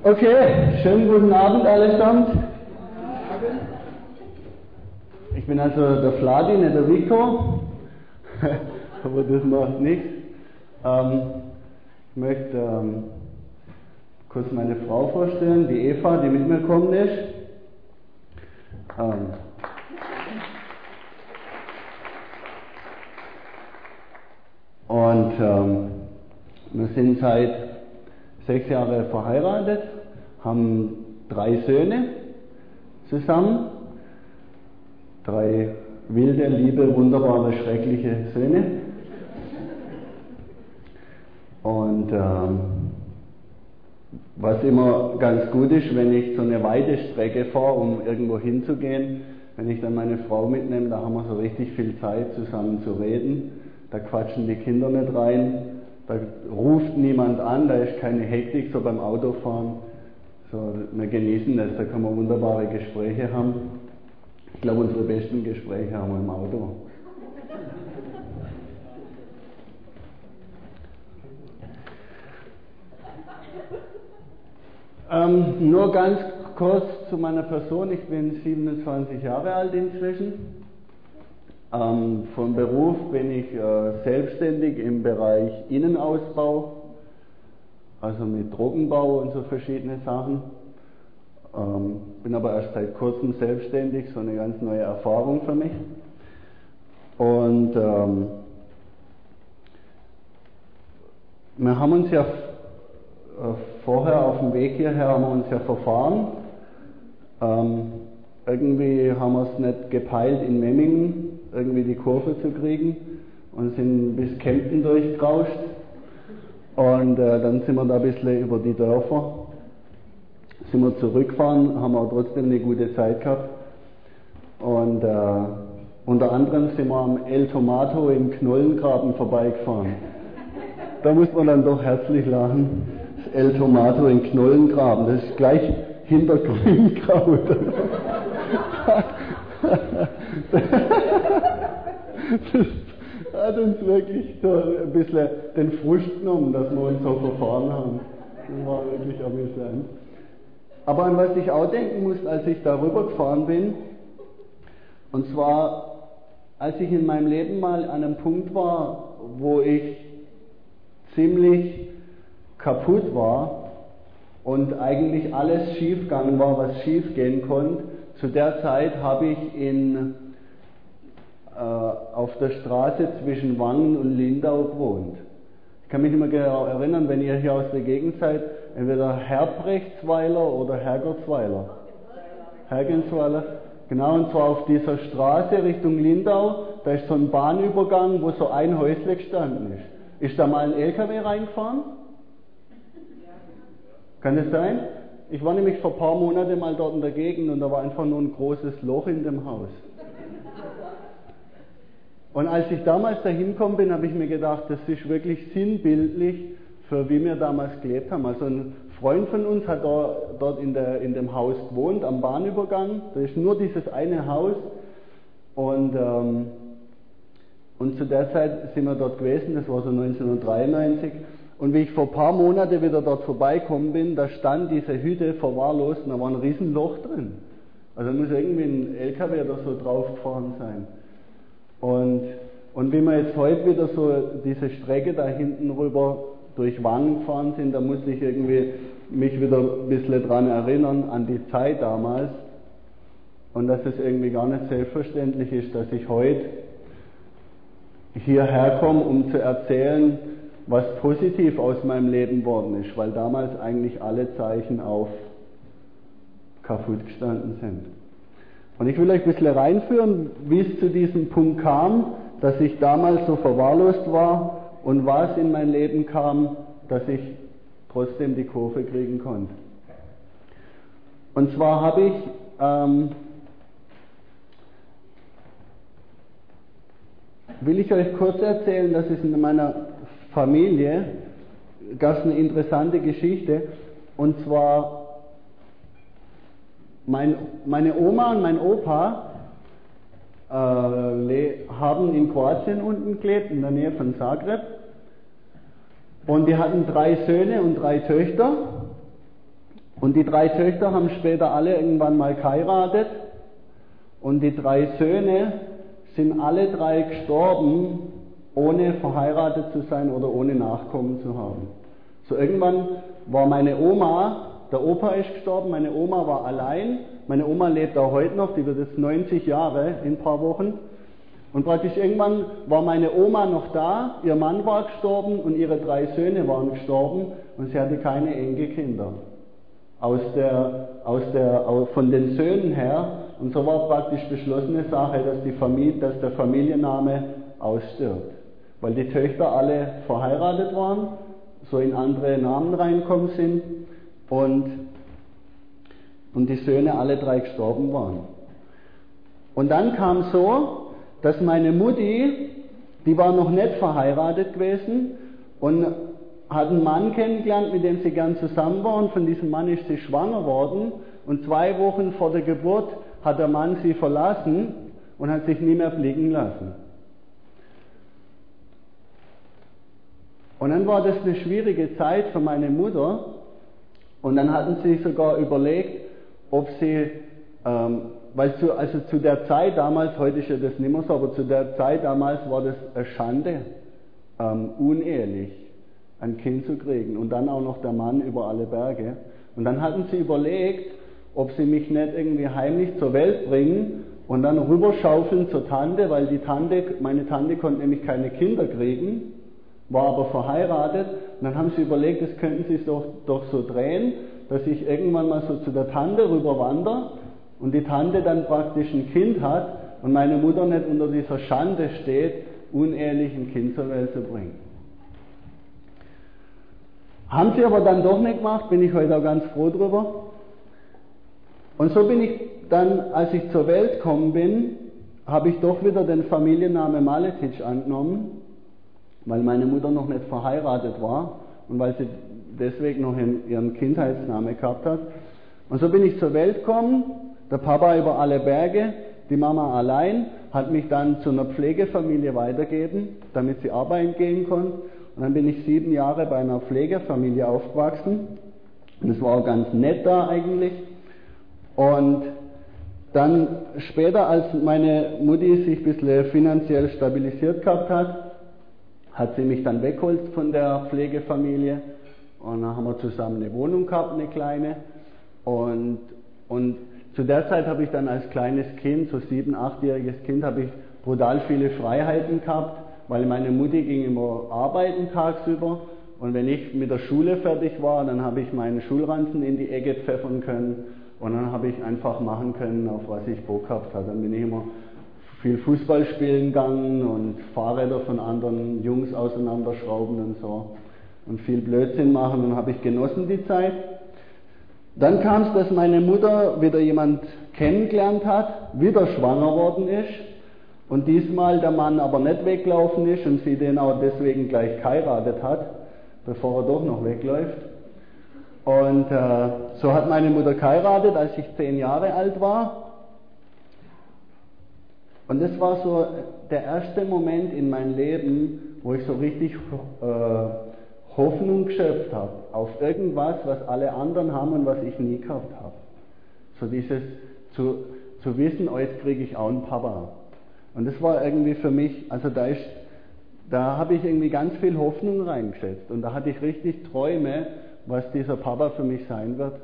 Okay, schönen guten Abend allesamt. Ich bin also der Vladi, nicht der Viktor, aber das macht nichts. Ich möchte kurz meine Frau vorstellen, die Eva, die mit mir gekommen ist. Wir sind seit 6 Jahren verheiratet, haben 3 Söhne zusammen, 3 wilde, liebe, wunderbare, schreckliche Söhne. Und was immer ganz gut ist, wenn ich so eine weite Strecke fahre, um irgendwo hinzugehen, wenn ich dann meine Frau mitnehme, da haben wir so richtig viel Zeit zusammen zu reden. Da quatschen die Kinder nicht rein, da ruft niemand an, da ist keine Hektik so beim Autofahren. So, wir genießen das, da können wir wunderbare Gespräche haben. Ich glaube, unsere besten Gespräche haben wir im Auto. Nur ganz kurz zu meiner Person. Ich bin 27 Jahre alt inzwischen. Von Beruf bin ich selbstständig im Bereich Innenausbau, also mit Trockenbau und so verschiedene Sachen. Bin aber erst seit kurzem selbstständig, so eine ganz neue Erfahrung für mich. Und wir haben uns ja vorher auf dem Weg hierher haben wir uns ja verfahren. Irgendwie haben wir es nicht gepeilt, in Memmingen irgendwie die Kurve zu kriegen und sind bis Kempten durchgerauscht. Und dann sind wir da ein bisschen über die Dörfer, sind wir zurückgefahren, haben aber trotzdem eine gute Zeit gehabt. Und unter anderem sind wir am El Tomato im Knollengraben vorbeigefahren. Da muss man dann doch herzlich lachen. Das El Tomato in Knollengraben, das ist gleich hinter Grünkraut. Das hat uns wirklich so ein bisschen den Frust genommen, dass wir uns so verfahren haben. Das war wirklich amüsant. Aber an was ich auch denken musste, als ich darüber gefahren bin, und zwar, als ich in meinem Leben mal an einem Punkt war, wo ich ziemlich kaputt war und eigentlich alles schief gegangen war, was schief gehen konnte. Zu der Zeit habe ich auf der Straße zwischen Wangen und Lindau gewohnt. Ich kann mich nicht mehr genau erinnern, wenn ihr hier aus der Gegend seid, entweder Herbrechtsweiler oder Hergertsweiler. Hergensweiler. Genau, und zwar auf dieser Straße Richtung Lindau, da ist so ein Bahnübergang, wo so ein Häusle gestanden ist. Ist da mal ein LKW reingefahren? Kann das sein? Ich war nämlich vor ein paar Monaten mal dort in der Gegend und da war einfach nur ein großes Loch in dem Haus. Und als ich damals dahin gekommen bin, habe ich mir gedacht, das ist wirklich sinnbildlich für wie wir damals gelebt haben. Also ein Freund von uns hat dort in dem Haus gewohnt, am Bahnübergang. Da ist nur dieses eine Haus. Und zu der Zeit sind wir dort gewesen, das war so 1993. Und wie ich vor ein paar Monaten wieder dort vorbeigekommen bin, da stand diese Hütte verwahrlost und da war ein Riesenloch drin. Also da muss irgendwie ein LKW oder so draufgefahren sein. Und wie wir jetzt heute wieder so diese Strecke da hinten rüber durch Wangen gefahren sind, da musste ich irgendwie mich wieder ein bisschen dran erinnern, an die Zeit damals. Und dass es irgendwie gar nicht selbstverständlich ist, dass ich heute hierher komme, um zu erzählen, was positiv aus meinem Leben worden ist, weil damals eigentlich alle Zeichen auf kaputt gestanden sind. Und ich will euch ein bisschen reinführen, wie es zu diesem Punkt kam, dass ich damals so verwahrlost war und was in mein Leben kam, dass ich trotzdem die Kurve kriegen konnte. Und zwar habe ich will ich euch kurz erzählen, dass es in meiner Familie gab es eine interessante Geschichte, und zwar meine Oma und mein Opa haben in Kroatien unten gelebt, in der Nähe von Zagreb, und die hatten 3 Söhne und 3 Töchter. Und die 3 Töchter haben später alle irgendwann mal geheiratet und die 3 Söhne sind alle 3 gestorben, ohne verheiratet zu sein oder ohne Nachkommen zu haben. So irgendwann war meine Oma, der Opa ist gestorben, meine Oma war allein, meine Oma lebt auch heute noch, die wird jetzt 90 Jahre in ein paar Wochen. Und praktisch irgendwann war meine Oma noch da, ihr Mann war gestorben und ihre 3 Söhne waren gestorben und sie hatte keine Enkelkinder. Von den Söhnen her. Und so war praktisch beschlossene Sache, dass der Familienname ausstirbt. Weil die Töchter alle verheiratet waren, so in andere Namen reinkommen sind und die Söhne alle 3 gestorben waren. Und dann kam so, dass meine Mutti, die war noch nicht verheiratet gewesen und hat einen Mann kennengelernt, mit dem sie gern zusammen war, und von diesem Mann ist sie schwanger worden und 2 Wochen vor der Geburt hat der Mann sie verlassen und hat sich nie mehr blicken lassen. Und dann war das eine schwierige Zeit für meine Mutter und dann hatten sie sogar überlegt, ob sie weil zu der Zeit damals, heute ist ja das nicht mehr so, aber zu der Zeit damals war das eine Schande, unehelich ein Kind zu kriegen und dann auch noch der Mann über alle Berge. Und dann hatten sie überlegt, ob sie mich nicht irgendwie heimlich zur Welt bringen und dann rüberschaufeln zur Tante, weil meine Tante konnte nämlich keine Kinder kriegen, war aber verheiratet. Und dann haben sie überlegt, das könnten sie doch so drehen, dass ich irgendwann mal so zu der Tante rüber wandere und die Tante dann praktisch ein Kind hat und meine Mutter nicht unter dieser Schande steht, unehelich ein Kind zur Welt zu bringen. Haben sie aber dann doch nicht gemacht, bin ich heute auch ganz froh drüber. Und so bin ich dann, als ich zur Welt gekommen bin, habe ich doch wieder den Familiennamen Maletic angenommen, weil meine Mutter noch nicht verheiratet war und weil sie deswegen noch ihren Kindheitsnamen gehabt hat. Und so bin ich zur Welt gekommen, der Papa über alle Berge, die Mama allein, hat mich dann zu einer Pflegefamilie weitergegeben, damit sie arbeiten gehen konnte. Und dann bin ich 7 Jahre bei einer Pflegefamilie aufgewachsen. Und das war auch ganz nett da eigentlich. Und dann später, als meine Mutti sich ein bisschen finanziell stabilisiert gehabt hat sie mich dann weggeholt von der Pflegefamilie. Und dann haben wir zusammen eine Wohnung gehabt, eine kleine. Und zu der Zeit habe ich dann als kleines Kind, so 7-, 8-jähriges Kind, habe ich brutal viele Freiheiten gehabt, weil meine Mutti ging immer arbeiten tagsüber und wenn ich mit der Schule fertig war, dann habe ich meinen Schulranzen in die Ecke pfeffern können und dann habe ich einfach machen können, auf was ich Bock gehabt habe. Dann bin ich immer viel Fußball spielen gegangen und Fahrräder von anderen Jungs auseinanderschrauben und so und viel Blödsinn machen und habe ich genossen die Zeit. Dann kam es, dass meine Mutter wieder jemand kennengelernt hat, wieder schwanger worden ist und diesmal der Mann aber nicht weglaufen ist und sie den auch deswegen gleich geheiratet hat, bevor er doch noch wegläuft. Und so hat meine Mutter geheiratet, als ich 10 Jahre alt war. Und das war so der erste Moment in meinem Leben, wo ich so richtig Hoffnung geschöpft habe auf irgendwas, was alle anderen haben und was ich nie gehabt habe. So dieses zu wissen, oh, jetzt kriege ich auch einen Papa. Und das war irgendwie für mich, also da habe ich irgendwie ganz viel Hoffnung reingesetzt und da hatte ich richtig Träume, was dieser Papa für mich sein wird.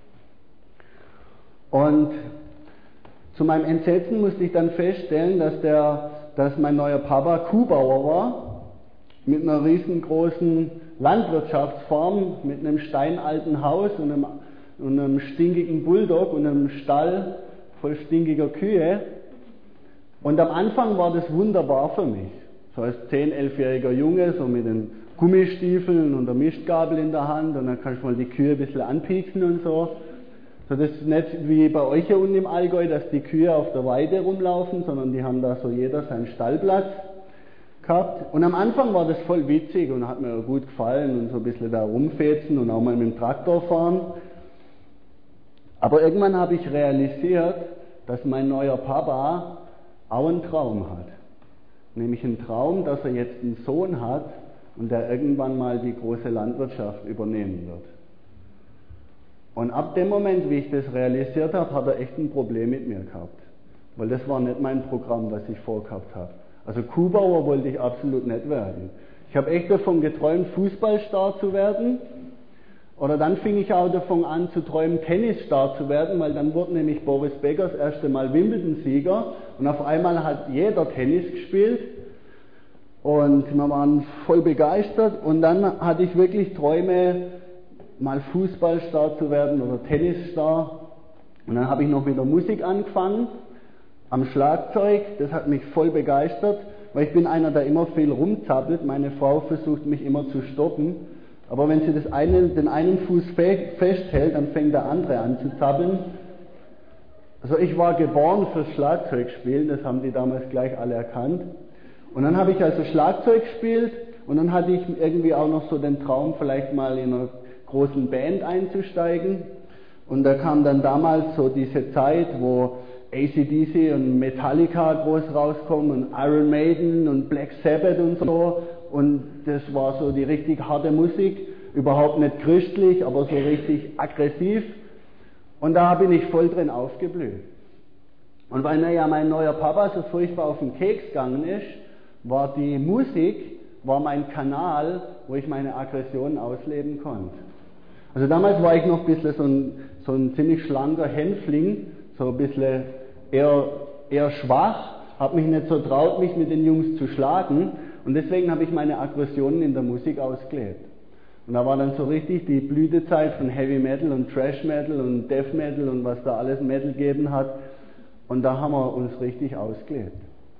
Und zu meinem Entsetzen musste ich dann feststellen, dass mein neuer Papa Kuhbauer war, mit einer riesengroßen Landwirtschaftsfarm, mit einem steinalten Haus und einem stinkigen Bulldog und einem Stall voll stinkiger Kühe. Und am Anfang war das wunderbar für mich. So als 10-, 11-jähriger Junge, so mit den Gummistiefeln und der Mistgabel in der Hand und dann kannst du mal die Kühe ein bisschen anpieksen und so. So, das ist nicht wie bei euch hier unten im Allgäu, dass die Kühe auf der Weide rumlaufen, sondern die haben da so jeder seinen Stallplatz gehabt. Und am Anfang war das voll witzig und hat mir gut gefallen und so ein bisschen da rumfetzen und auch mal mit dem Traktor fahren. Aber irgendwann habe ich realisiert, dass mein neuer Papa auch einen Traum hat. Nämlich einen Traum, dass er jetzt einen Sohn hat und der irgendwann mal die große Landwirtschaft übernehmen wird. Und ab dem Moment, wie ich das realisiert habe, hat er echt ein Problem mit mir gehabt. Weil das war nicht mein Programm, was ich vorgehabt habe. Also Kuhbauer wollte ich absolut nicht werden. Ich habe echt davon geträumt, Fußballstar zu werden. Oder dann fing ich auch davon an zu träumen, Tennisstar zu werden, weil dann wurde nämlich Boris Becker das erste Mal Wimbledon-Sieger und auf einmal hat jeder Tennis gespielt und wir waren voll begeistert und dann hatte ich wirklich Träume, mal Fußballstar zu werden oder Tennisstar und dann habe ich noch mit der Musik angefangen, am Schlagzeug, das hat mich voll begeistert, weil ich bin einer, der immer viel rumzappelt, meine Frau versucht mich immer zu stoppen. Aber wenn sie den einen Fuß festhält, dann fängt der andere an zu zappeln. Also ich war geboren fürs Schlagzeugspielen, das haben die damals gleich alle erkannt. Und dann habe ich also Schlagzeug gespielt und dann hatte ich irgendwie auch noch so den Traum, vielleicht mal in einer großen Band einzusteigen. Und da kam dann damals so diese Zeit, wo AC/DC und Metallica groß rauskommen und Iron Maiden und Black Sabbath und so. Und das war so die richtig harte Musik, überhaupt nicht christlich, aber so richtig aggressiv. Und da bin ich voll drin aufgeblüht. Und weil mir ja mein neuer Papa so furchtbar auf den Keks gegangen ist, war die Musik mein Kanal, wo ich meine Aggressionen ausleben konnte. Also damals war ich noch ein bisschen so ein ziemlich schlanker Hänfling, so ein bisschen eher schwach, habe mich nicht so traut, mich mit den Jungs zu schlagen. Und deswegen habe ich meine Aggressionen in der Musik ausgelebt. Und da war dann so richtig die Blütezeit von Heavy Metal und Thrash Metal und Death Metal und was da alles Metal gegeben hat. Und da haben wir uns richtig ausgelebt.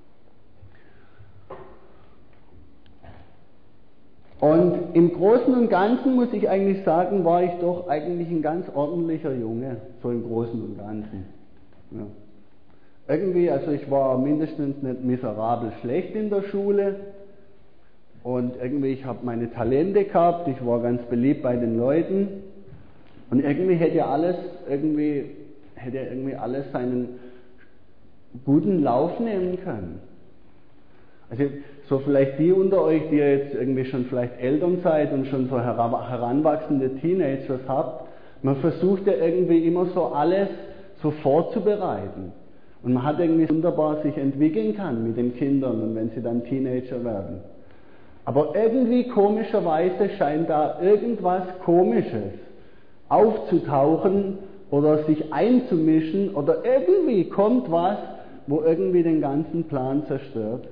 Und im Großen und Ganzen muss ich eigentlich sagen, war ich doch eigentlich ein ganz ordentlicher Junge, so im Großen und Ganzen. Ja. Irgendwie, also ich war mindestens nicht miserabel schlecht in der Schule. Und irgendwie, ich habe meine Talente gehabt, ich war ganz beliebt bei den Leuten. Und irgendwie hätte irgendwie alles seinen guten Lauf nehmen können. Also so vielleicht die unter euch, die ihr jetzt irgendwie schon vielleicht Eltern seid und schon so heranwachsende Teenagers habt, man versucht ja irgendwie immer so alles so vorzubereiten. Und man hat irgendwie wunderbar sich entwickeln kann mit den Kindern und wenn sie dann Teenager werden. Aber irgendwie komischerweise scheint da irgendwas Komisches aufzutauchen oder sich einzumischen oder irgendwie kommt was, wo irgendwie den ganzen Plan zerstört.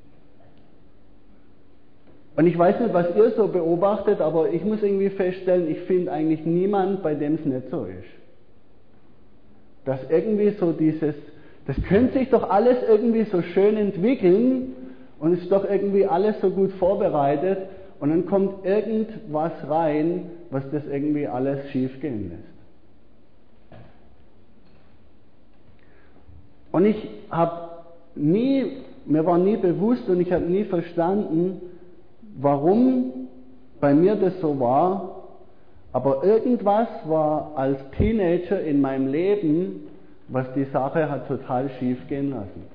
Und ich weiß nicht, was ihr so beobachtet, aber ich muss irgendwie feststellen, ich finde eigentlich niemand, bei dem es nicht so ist. Dass irgendwie so das könnte sich doch alles irgendwie so schön entwickeln und ist doch irgendwie alles so gut vorbereitet und dann kommt irgendwas rein, was das irgendwie alles schief gehen lässt. Und mir war nie bewusst und ich habe nie verstanden, warum bei mir das so war, aber irgendwas war als Teenager in meinem Leben, was die Sache hat total schief gehen lassen.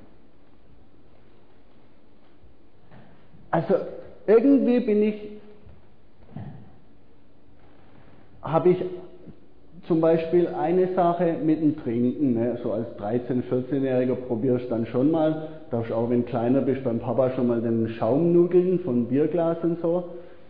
Also irgendwie habe ich zum Beispiel eine Sache mit dem Trinken, ne? So als 13-, 14-Jähriger probierst du dann schon mal, darfst auch wenn du kleiner bist beim Papa schon mal den Schaum nudeln von Bierglas und so.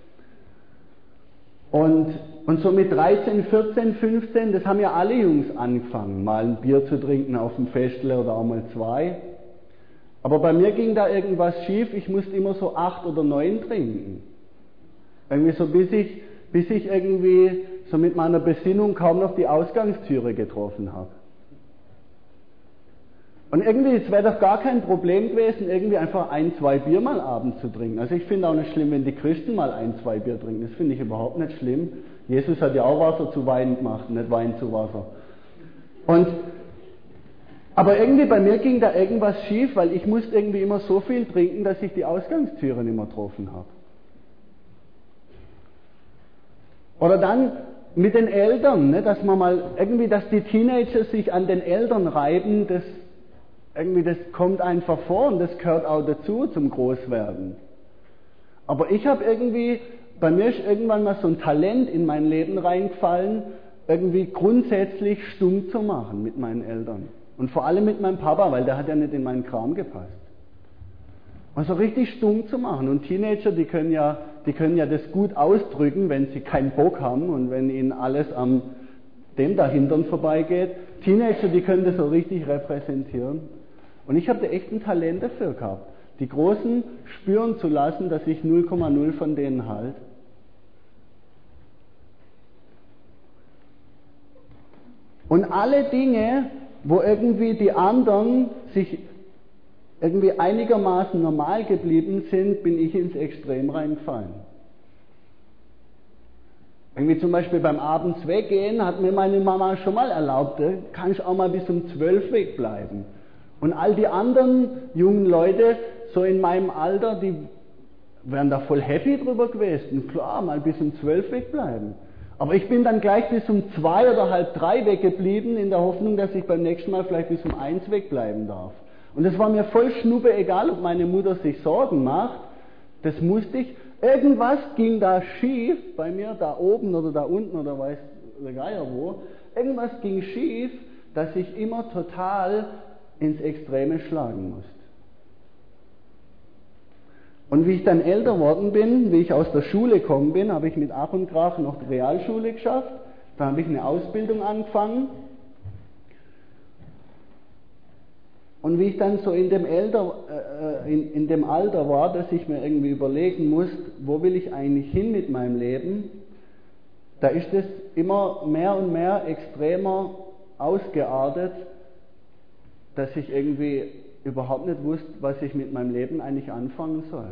Und so mit 13, 14, 15, das haben ja alle Jungs angefangen, mal ein Bier zu trinken auf dem Festle oder auch mal 2. Aber bei mir ging da irgendwas schief, ich musste immer so 8 oder 9 trinken. Irgendwie so bis ich irgendwie so mit meiner Besinnung kaum noch die Ausgangstüre getroffen habe. Und irgendwie, es wäre doch gar kein Problem gewesen, irgendwie einfach 1, 2 Bier mal abends zu trinken. Also ich finde auch nicht schlimm, wenn die Christen mal 1, 2 Bier trinken. Das finde ich überhaupt nicht schlimm. Jesus hat ja auch Wasser zu Wein gemacht, nicht Wein zu Wasser. Aber irgendwie bei mir ging da irgendwas schief, weil ich musste irgendwie immer so viel trinken, dass ich die Ausgangstüre nicht mehr getroffen habe. Oder dann mit den Eltern, ne, dass die Teenager sich an den Eltern reiben, das kommt einfach vor und das gehört auch dazu zum Großwerden. Aber bei mir ist irgendwann mal so ein Talent in mein Leben reingefallen, irgendwie grundsätzlich stumm zu machen mit meinen Eltern. Und vor allem mit meinem Papa, weil der hat ja nicht in meinen Kram gepasst. Also richtig stumm zu machen. Und Teenager, die können ja das gut ausdrücken, wenn sie keinen Bock haben und wenn ihnen alles am dem dahinter vorbeigeht. Teenager, die können das so richtig repräsentieren. Und ich habe da echt ein Talent dafür gehabt, die Großen spüren zu lassen, dass ich 0,0 von denen halte. Und alle Dinge, wo irgendwie die anderen sich irgendwie einigermaßen normal geblieben sind, bin ich ins Extrem reingefallen. Irgendwie zum Beispiel beim Abends weggehen, hat mir meine Mama schon mal erlaubt, kann ich auch mal bis um 12 wegbleiben. Und all die anderen jungen Leute, so in meinem Alter, die wären da voll happy drüber gewesen. Klar, mal bis um 12 wegbleiben. Aber ich bin dann gleich bis um 2 oder halb 3 weggeblieben, in der Hoffnung, dass ich beim nächsten Mal vielleicht bis um 1 wegbleiben darf. Und es war mir voll schnuppe egal, ob meine Mutter sich Sorgen macht. Das musste ich. Irgendwas ging da schief bei mir, da oben oder da unten oder weiß der Geier wo. Irgendwas ging schief, dass ich immer total ins Extreme schlagen musste. Und wie ich dann älter geworden bin, wie ich aus der Schule gekommen bin, habe ich mit Ach und Krach noch die Realschule geschafft. Dann habe ich eine Ausbildung angefangen. Und wie ich dann so in dem Alter war, dass ich mir irgendwie überlegen musste, wo will ich eigentlich hin mit meinem Leben, da ist es immer mehr und mehr extremer ausgeartet, dass ich irgendwie überhaupt nicht wusste, was ich mit meinem Leben eigentlich anfangen soll.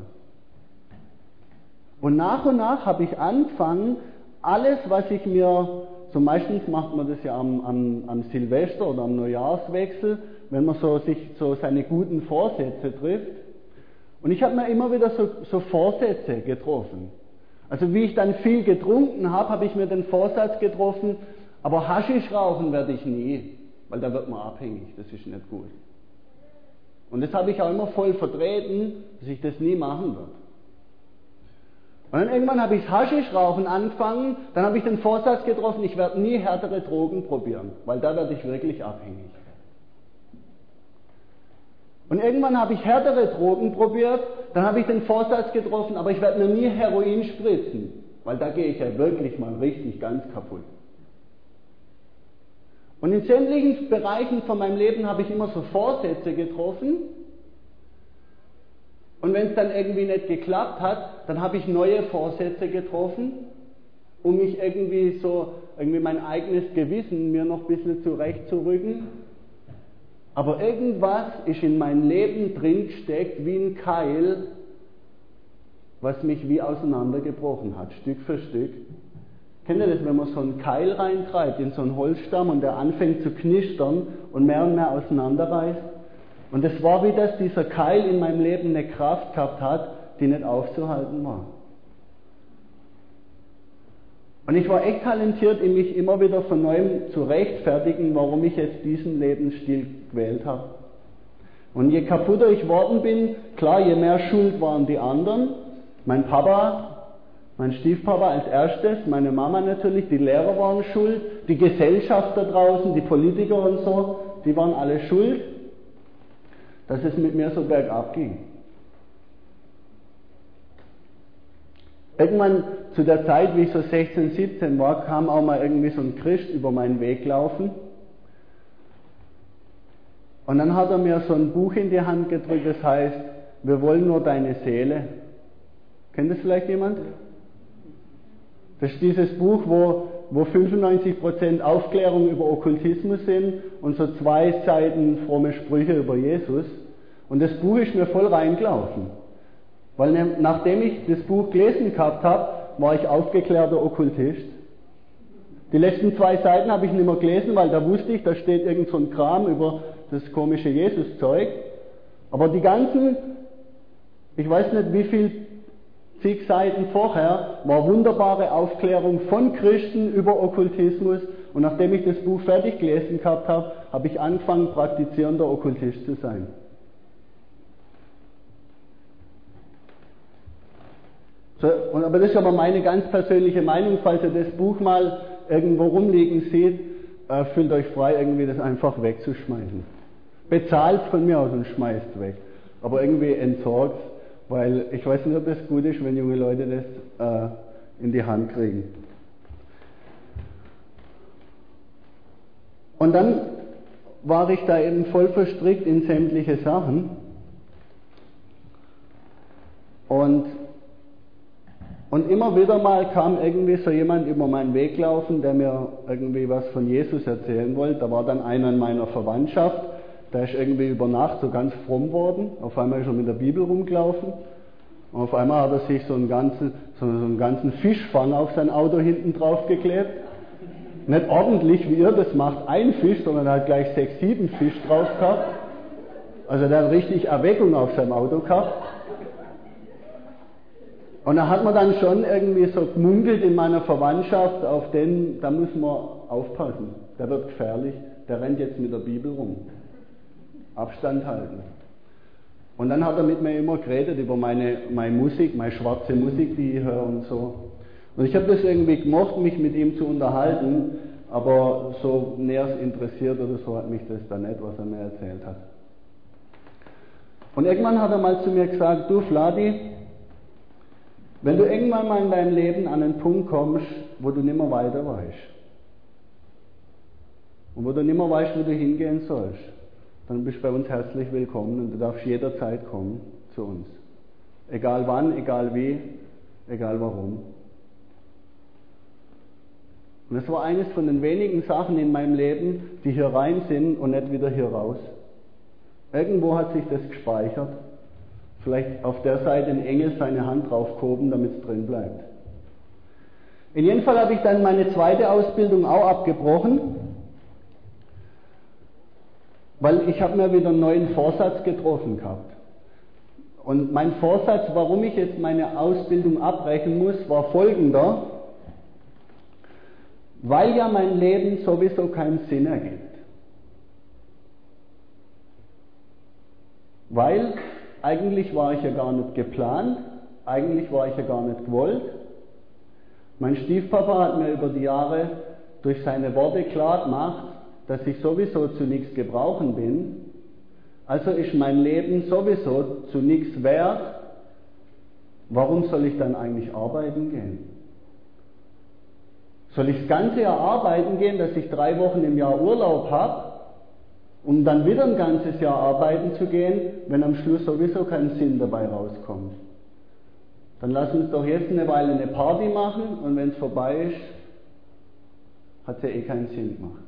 Und nach habe ich angefangen, alles, was ich mir, so meistens macht man das ja am Silvester oder am Neujahrswechsel, wenn man sich seine guten Vorsätze trifft. Und ich habe mir immer wieder so Vorsätze getroffen. Also wie ich dann viel getrunken habe, habe ich mir den Vorsatz getroffen, aber Haschisch rauchen werde ich nie, weil da wird man abhängig, das ist nicht gut. Und das habe ich auch immer voll vertreten, dass ich das nie machen werde. Und dann irgendwann habe ich Haschischrauchen angefangen, dann habe ich den Vorsatz getroffen, ich werde nie härtere Drogen probieren, weil da werde ich wirklich abhängig. Und irgendwann habe ich härtere Drogen probiert, dann habe ich den Vorsatz getroffen, aber ich werde mir nie Heroin spritzen, weil da gehe ich ja wirklich mal richtig ganz kaputt. Und in sämtlichen Bereichen von meinem Leben habe ich immer so Vorsätze getroffen. Und wenn es dann irgendwie nicht geklappt hat, dann habe ich neue Vorsätze getroffen, um mich irgendwie mein eigenes Gewissen mir noch ein bisschen zurechtzurücken. Aber irgendwas ist in mein Leben drin gesteckt wie ein Keil, was mich wie auseinandergebrochen hat, Stück für Stück. Kennt ihr das, wenn man so einen Keil reintreibt in so einen Holzstamm und der anfängt zu knistern und mehr auseinanderreißt? Und es war wie, dass dieser Keil in meinem Leben eine Kraft gehabt hat, die nicht aufzuhalten war. Und ich war echt talentiert, in mich immer wieder von Neuem zu rechtfertigen, warum ich jetzt diesen Lebensstil gewählt habe. Und je kaputter ich worden bin, klar, je mehr Schuld waren die anderen. Mein Papa, mein Stiefpapa als erstes, meine Mama natürlich, die Lehrer waren schuld, die Gesellschaft da draußen, die Politiker und so, die waren alle schuld, dass es mit mir so bergab ging. Irgendwann zu der Zeit, wie ich so 16, 17 war, kam auch mal irgendwie so ein Christ über meinen Weg laufen. Und dann hat er mir so ein Buch in die Hand gedrückt, das heißt, wir wollen nur deine Seele. Kennt das vielleicht jemand? Das ist dieses Buch, wo 95% Aufklärung über Okkultismus sind und so 2 Seiten fromme Sprüche über Jesus. Und das Buch ist mir voll reingelaufen. Weil nachdem ich das Buch gelesen gehabt habe, war ich aufgeklärter Okkultist. Die letzten 2 Seiten habe ich nicht mehr gelesen, weil da wusste ich, da steht irgend so ein Kram über das komische Jesus-Zeug. Aber die ganzen, ich weiß nicht wie viel zig Seiten vorher, war wunderbare Aufklärung von Christen über Okkultismus. Und nachdem ich das Buch fertig gelesen gehabt habe, habe ich angefangen, praktizierender Okkultist zu sein. So, aber das ist aber meine ganz persönliche Meinung, falls ihr das Buch mal irgendwo rumliegen sieht, fühlt euch frei, irgendwie das einfach wegzuschmeißen. Bezahlt von mir aus und schmeißt weg. Aber irgendwie entsorgt, weil ich weiß nicht, ob das gut ist, wenn junge Leute das in die Hand kriegen. Und dann war ich da eben voll verstrickt in sämtliche Sachen. Und immer wieder mal kam irgendwie so jemand über meinen Weg laufen, der mir irgendwie was von Jesus erzählen wollte. Da war dann einer in meiner Verwandtschaft, der ist irgendwie über Nacht so ganz fromm worden. Auf einmal ist er mit der Bibel rumgelaufen. Und auf einmal hat er sich so einen ganzen Fischfang auf sein Auto hinten drauf geklebt. Nicht ordentlich, wie ihr das macht, ein Fisch, sondern er hat gleich 6, 7 Fisch drauf gehabt. Also der hat richtig Erweckung auf seinem Auto gehabt. Und da hat man dann schon irgendwie so gemunkelt in meiner Verwandtschaft, auf den, da müssen wir aufpassen. Der wird gefährlich, der rennt jetzt mit der Bibel rum. Abstand halten. Und dann hat er mit mir immer geredet über meine Musik, meine schwarze Musik, die ich höre und so. Und ich habe das irgendwie gemocht, mich mit ihm zu unterhalten, aber so näher interessiert oder so hat mich das dann nicht, was er mir erzählt hat. Und irgendwann hat er mal zu mir gesagt, du Vladi, wenn du irgendwann mal in deinem Leben an einen Punkt kommst, wo du nimmer weiter weißt und wo du nimmer weißt, wo du hingehen sollst, dann bist du bei uns herzlich willkommen und du darfst jederzeit kommen zu uns. Egal wann, egal wie, egal warum. Und das war eines von den wenigen Sachen in meinem Leben, die hier rein sind und nicht wieder hier raus. Irgendwo hat sich das gespeichert. Vielleicht auf der Seite ein Engel seine Hand drauf gehoben, damit es drin bleibt. In jedem Fall habe ich dann meine zweite Ausbildung auch abgebrochen, weil ich habe mir wieder einen neuen Vorsatz getroffen gehabt. Und mein Vorsatz, warum ich jetzt meine Ausbildung abbrechen muss, war folgender: Weil ja mein Leben sowieso keinen Sinn ergibt. Weil eigentlich war ich ja gar nicht geplant, eigentlich war ich ja gar nicht gewollt. Mein Stiefpapa hat mir über die Jahre durch seine Worte klar gemacht, dass ich sowieso zu nichts gebrauchen bin. Also ist mein Leben sowieso zu nichts wert. Warum soll ich dann eigentlich arbeiten gehen? Soll ich das ganze Jahr arbeiten gehen, dass ich 3 Wochen im Jahr Urlaub habe, um dann wieder ein ganzes Jahr arbeiten zu gehen, wenn am Schluss sowieso kein Sinn dabei rauskommt? Dann lass uns doch jetzt eine Weile eine Party machen und wenn es vorbei ist, hat es ja eh keinen Sinn gemacht.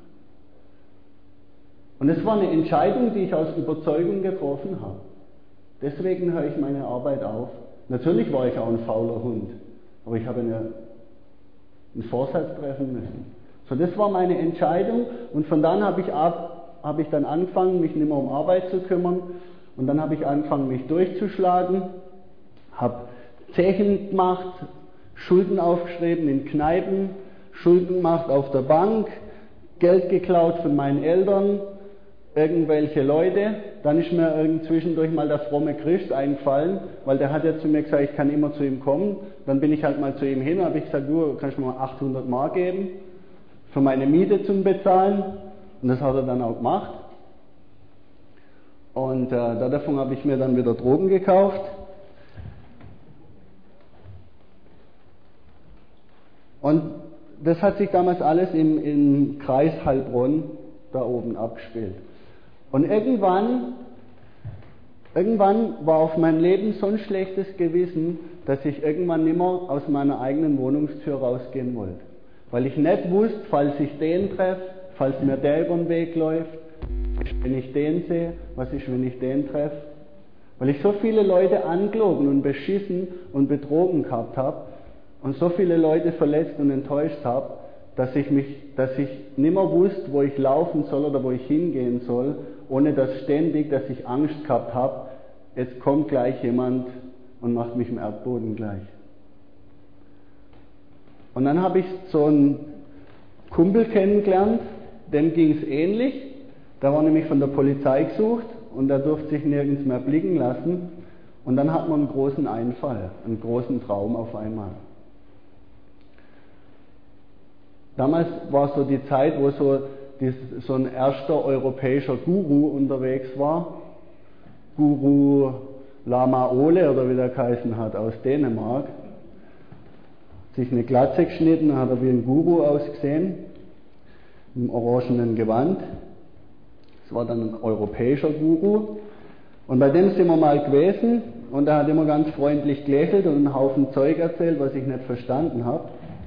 Und es war eine Entscheidung, die ich aus Überzeugung getroffen habe. Deswegen höre ich meine Arbeit auf. Natürlich war ich auch ein fauler Hund, aber ich habe einen Vorsatz treffen müssen. So, das war meine Entscheidung und von dann habe ich dann angefangen, mich nicht mehr um Arbeit zu kümmern und dann habe ich angefangen, mich durchzuschlagen, habe Zechen gemacht, Schulden aufgeschrieben in Kneipen, Schulden gemacht auf der Bank, Geld geklaut von meinen Eltern, irgendwelche Leute. Dann ist mir zwischendurch mal der fromme Christ eingefallen, weil der hat ja zu mir gesagt, ich kann immer zu ihm kommen. Dann bin ich halt mal zu ihm hin und habe ich gesagt, du kannst mir mal 800 Mark geben für meine Miete zum Bezahlen. Und das hat er dann auch gemacht. Und davon habe ich mir dann wieder Drogen gekauft. Und das hat sich damals alles im Kreis Heilbronn da oben abgespielt. Und irgendwann war auf mein Leben so ein schlechtes Gewissen, dass ich irgendwann nimmer aus meiner eigenen Wohnungstür rausgehen wollte. Weil ich nicht wusste, falls ich den treffe, falls mir der über den Weg läuft, wenn ich den sehe, was ist, wenn ich den treffe. Weil ich so viele Leute angelogen und beschissen und betrogen gehabt habe und so viele Leute verletzt und enttäuscht habe, dass ich nimmer wusste, wo ich laufen soll oder wo ich hingehen soll, ohne dass ich Angst gehabt habe, jetzt kommt gleich jemand und macht mich im Erdboden gleich. Und dann habe ich so einen Kumpel kennengelernt, dem ging es ähnlich. Der war nämlich von der Polizei gesucht und der durfte sich nirgends mehr blicken lassen. Und dann hat man einen großen Einfall, einen großen Traum auf einmal. Damals war so die Zeit, wo so ein erster europäischer Guru unterwegs war. Guru Lama Ole oder wie der geheißen hat, aus Dänemark. Sich eine Glatze geschnitten, hat er wie ein Guru ausgesehen, im orangenen Gewand. Das war dann ein europäischer Guru. Und bei dem sind wir mal gewesen und er hat immer ganz freundlich gelächelt und einen Haufen Zeug erzählt, was ich nicht verstanden habe.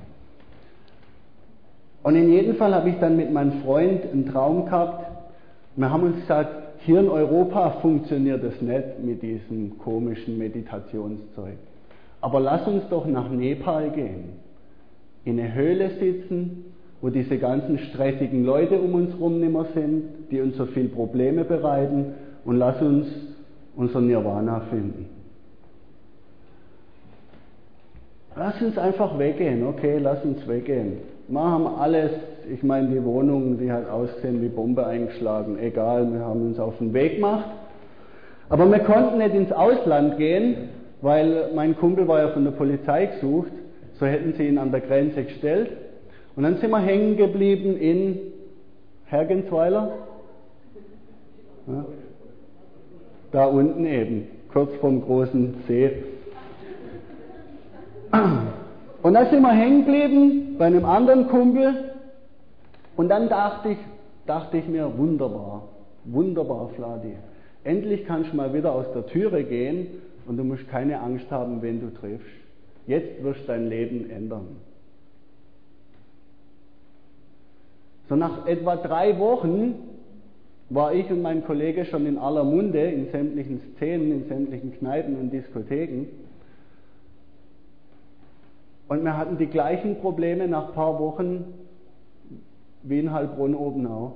Und in jedem Fall habe ich dann mit meinem Freund einen Traum gehabt. Wir haben uns gesagt, hier in Europa funktioniert es nicht mit diesem komischen Meditationszeug. Aber lass uns doch nach Nepal gehen, in eine Höhle sitzen, wo diese ganzen stressigen Leute um uns herum nicht mehr sind, die uns so viel Probleme bereiten, und lass uns unser Nirvana finden. Lass uns einfach weggehen, okay, lass uns weggehen. Wir haben alles, ich meine, die Wohnung, die hat ausgesehen wie Bombe eingeschlagen, egal, wir haben uns auf den Weg gemacht. Aber wir konnten nicht ins Ausland gehen, weil mein Kumpel war ja von der Polizei gesucht, so hätten sie ihn an der Grenze gestellt. Und dann sind wir hängen geblieben in Hergensweiler. Ja, da unten eben, kurz vorm großen See. Und dann sind wir hängen geblieben bei einem anderen Kumpel. Und dann dachte ich mir, wunderbar, wunderbar, Vladi. Endlich kannst du mal wieder aus der Türe gehen und du musst keine Angst haben, wen du triffst. Jetzt wirst du dein Leben ändern. So nach etwa 3 Wochen war ich und mein Kollege schon in aller Munde, in sämtlichen Szenen, in sämtlichen Kneipen und Diskotheken. Und wir hatten die gleichen Probleme nach ein paar Wochen wie in Heilbronn-Obenau.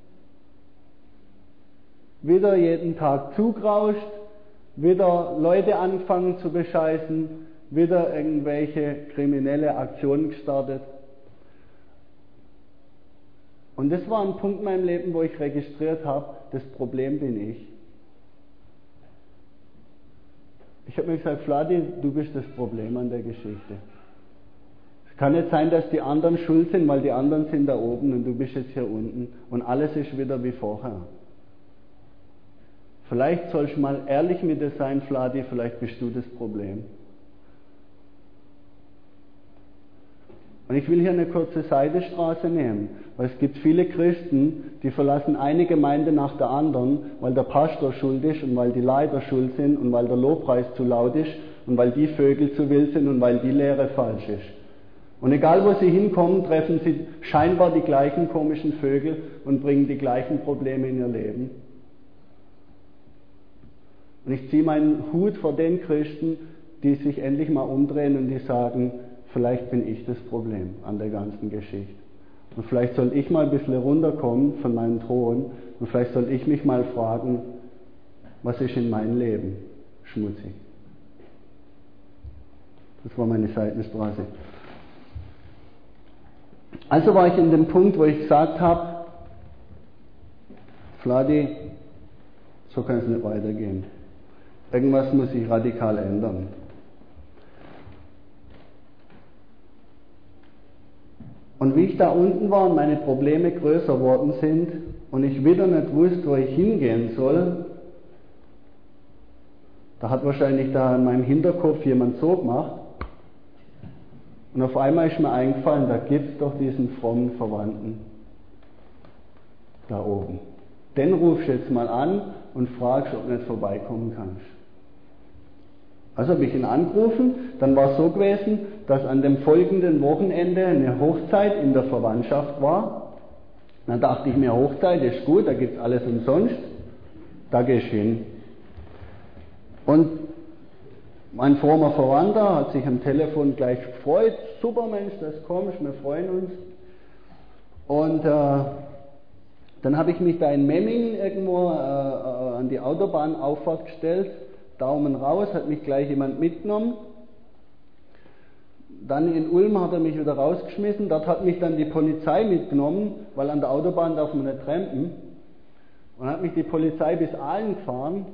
Wieder jeden Tag zugrauscht, wieder Leute angefangen zu bescheißen, wieder irgendwelche kriminelle Aktionen gestartet. Und das war ein Punkt in meinem Leben, wo ich registriert habe, das Problem bin ich. Ich habe mir gesagt, Vladi, du bist das Problem an der Geschichte. Es kann nicht sein, dass die anderen schuld sind, weil die anderen sind da oben und du bist jetzt hier unten und alles ist wieder wie vorher. Vielleicht sollst du mal ehrlich mit dir sein, Vladi, vielleicht bist du das Problem. Und ich will hier eine kurze Seitenstraße nehmen, weil es gibt viele Christen, die verlassen eine Gemeinde nach der anderen, weil der Pastor schuld ist und weil die Leiter schuld sind und weil der Lobpreis zu laut ist und weil die Vögel zu wild sind und weil die Lehre falsch ist. Und egal wo sie hinkommen, treffen sie scheinbar die gleichen komischen Vögel und bringen die gleichen Probleme in ihr Leben. Und ich ziehe meinen Hut vor den Christen, die sich endlich mal umdrehen und die sagen, vielleicht bin ich das Problem an der ganzen Geschichte. Und vielleicht soll ich mal ein bisschen runterkommen von meinem Thron und vielleicht soll ich mich mal fragen, was ist in meinem Leben schmutzig? Das war meine Seitenstraße. Also war ich in dem Punkt, wo ich gesagt habe, Vladi, so kann es nicht weitergehen. Irgendwas muss sich radikal ändern. Und wie ich da unten war und meine Probleme größer worden sind und ich wieder nicht wusste, wo ich hingehen soll, da hat wahrscheinlich da in meinem Hinterkopf jemand so gemacht. Und auf einmal ist mir eingefallen, da gibt es doch diesen frommen Verwandten da oben. Den rufst du jetzt mal an und fragst, ob du nicht vorbeikommen kannst. Also habe ich ihn angerufen, dann war es so gewesen, dass an dem folgenden Wochenende eine Hochzeit in der Verwandtschaft war. Dann dachte ich mir, Hochzeit ist gut, da gibt es alles umsonst, da gehe ich hin. Und mein frommer Verwandter hat sich am Telefon gleich gefreut, super Mensch, dass du kommst, wir freuen uns. Und dann habe ich mich da in Memmingen irgendwo an die Autobahnauffahrt gestellt, Daumen raus, hat mich gleich jemand mitgenommen. Dann in Ulm hat er mich wieder rausgeschmissen, dort hat mich dann die Polizei mitgenommen, weil an der Autobahn darf man nicht trampen. Und hat mich die Polizei bis Aalen gefahren.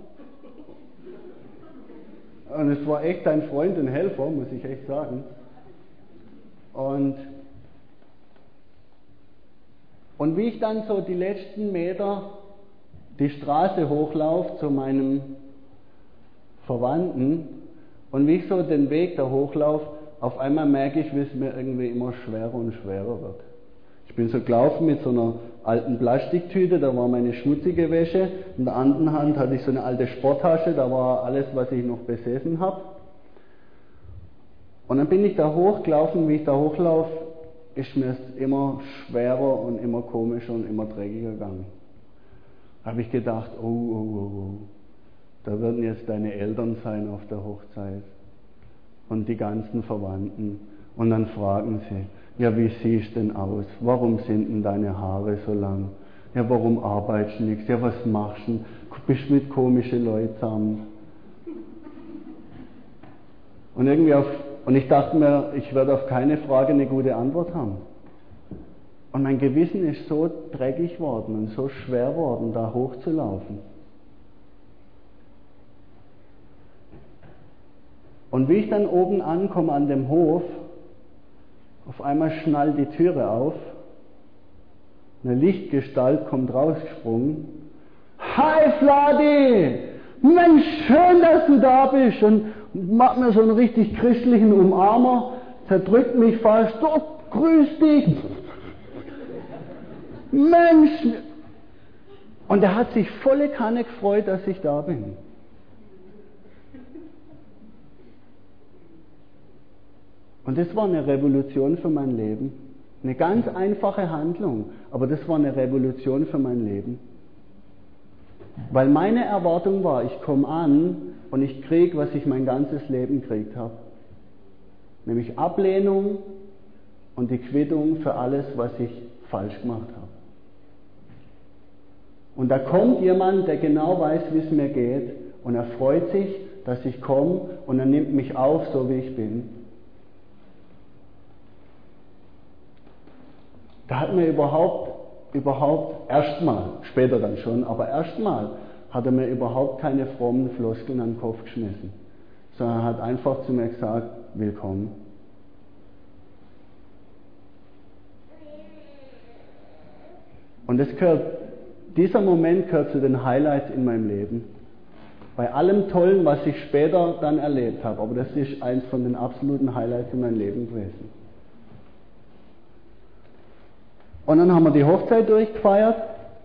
Und es war echt ein Freund und Helfer, muss ich echt sagen. Und Und wie ich dann so die letzten Meter die Straße hochlaufe zu meinem Verwandten und wie ich so den Weg da hochlaufe, auf einmal merke ich, wie es mir irgendwie immer schwerer und schwerer wird. Ich bin so gelaufen mit so einer alten Plastiktüte, da war meine schmutzige Wäsche, in der anderen Hand hatte ich so eine alte Sporttasche, da war alles, was ich noch besessen habe. Und dann bin ich da hochgelaufen, wie ich da hochlaufe, ist mir es immer schwerer und immer komischer und immer dreckiger gegangen. Da habe ich gedacht, oh, da werden jetzt deine Eltern sein auf der Hochzeit und die ganzen Verwandten. Und dann fragen sie, ja, wie siehst du denn aus? Warum sind denn deine Haare so lang? Ja, warum arbeitest du nichts? Ja, was machst du denn? Bist du mit komischen Leuten zusammen? Und ich dachte mir, ich werde auf keine Frage eine gute Antwort haben. Und mein Gewissen ist so dreckig worden und so schwer worden, da hochzulaufen. Und wie ich dann oben ankomme an dem Hof, auf einmal schnallt die Türe auf, eine Lichtgestalt kommt rausgesprungen. Hi Vladi! Mensch, schön, dass du da bist! Und macht mir so einen richtig christlichen Umarmer, zerdrückt mich fast, oh, grüß dich! Mensch! Und er hat sich volle Kanne gefreut, dass ich da bin. Und das war eine Revolution für mein Leben. Eine ganz einfache Handlung, aber das war eine Revolution für mein Leben. Weil meine Erwartung war, ich komme an und ich kriege, was ich mein ganzes Leben gekriegt habe. Nämlich Ablehnung und die Quittung für alles, was ich falsch gemacht habe. Und da kommt jemand, der genau weiß, wie es mir geht, und er freut sich, dass ich komme, und er nimmt mich auf, so wie ich bin. Da hat mir überhaupt erstmal, später dann schon, aber erstmal hat er mir überhaupt keine frommen Floskeln an den Kopf geschmissen, sondern er hat einfach zu mir gesagt, willkommen. Und dieser Moment gehört zu den Highlights in meinem Leben. Bei allem Tollen, was ich später dann erlebt habe, aber das ist eins von den absoluten Highlights in meinem Leben gewesen. Und dann haben wir die Hochzeit durchgefeiert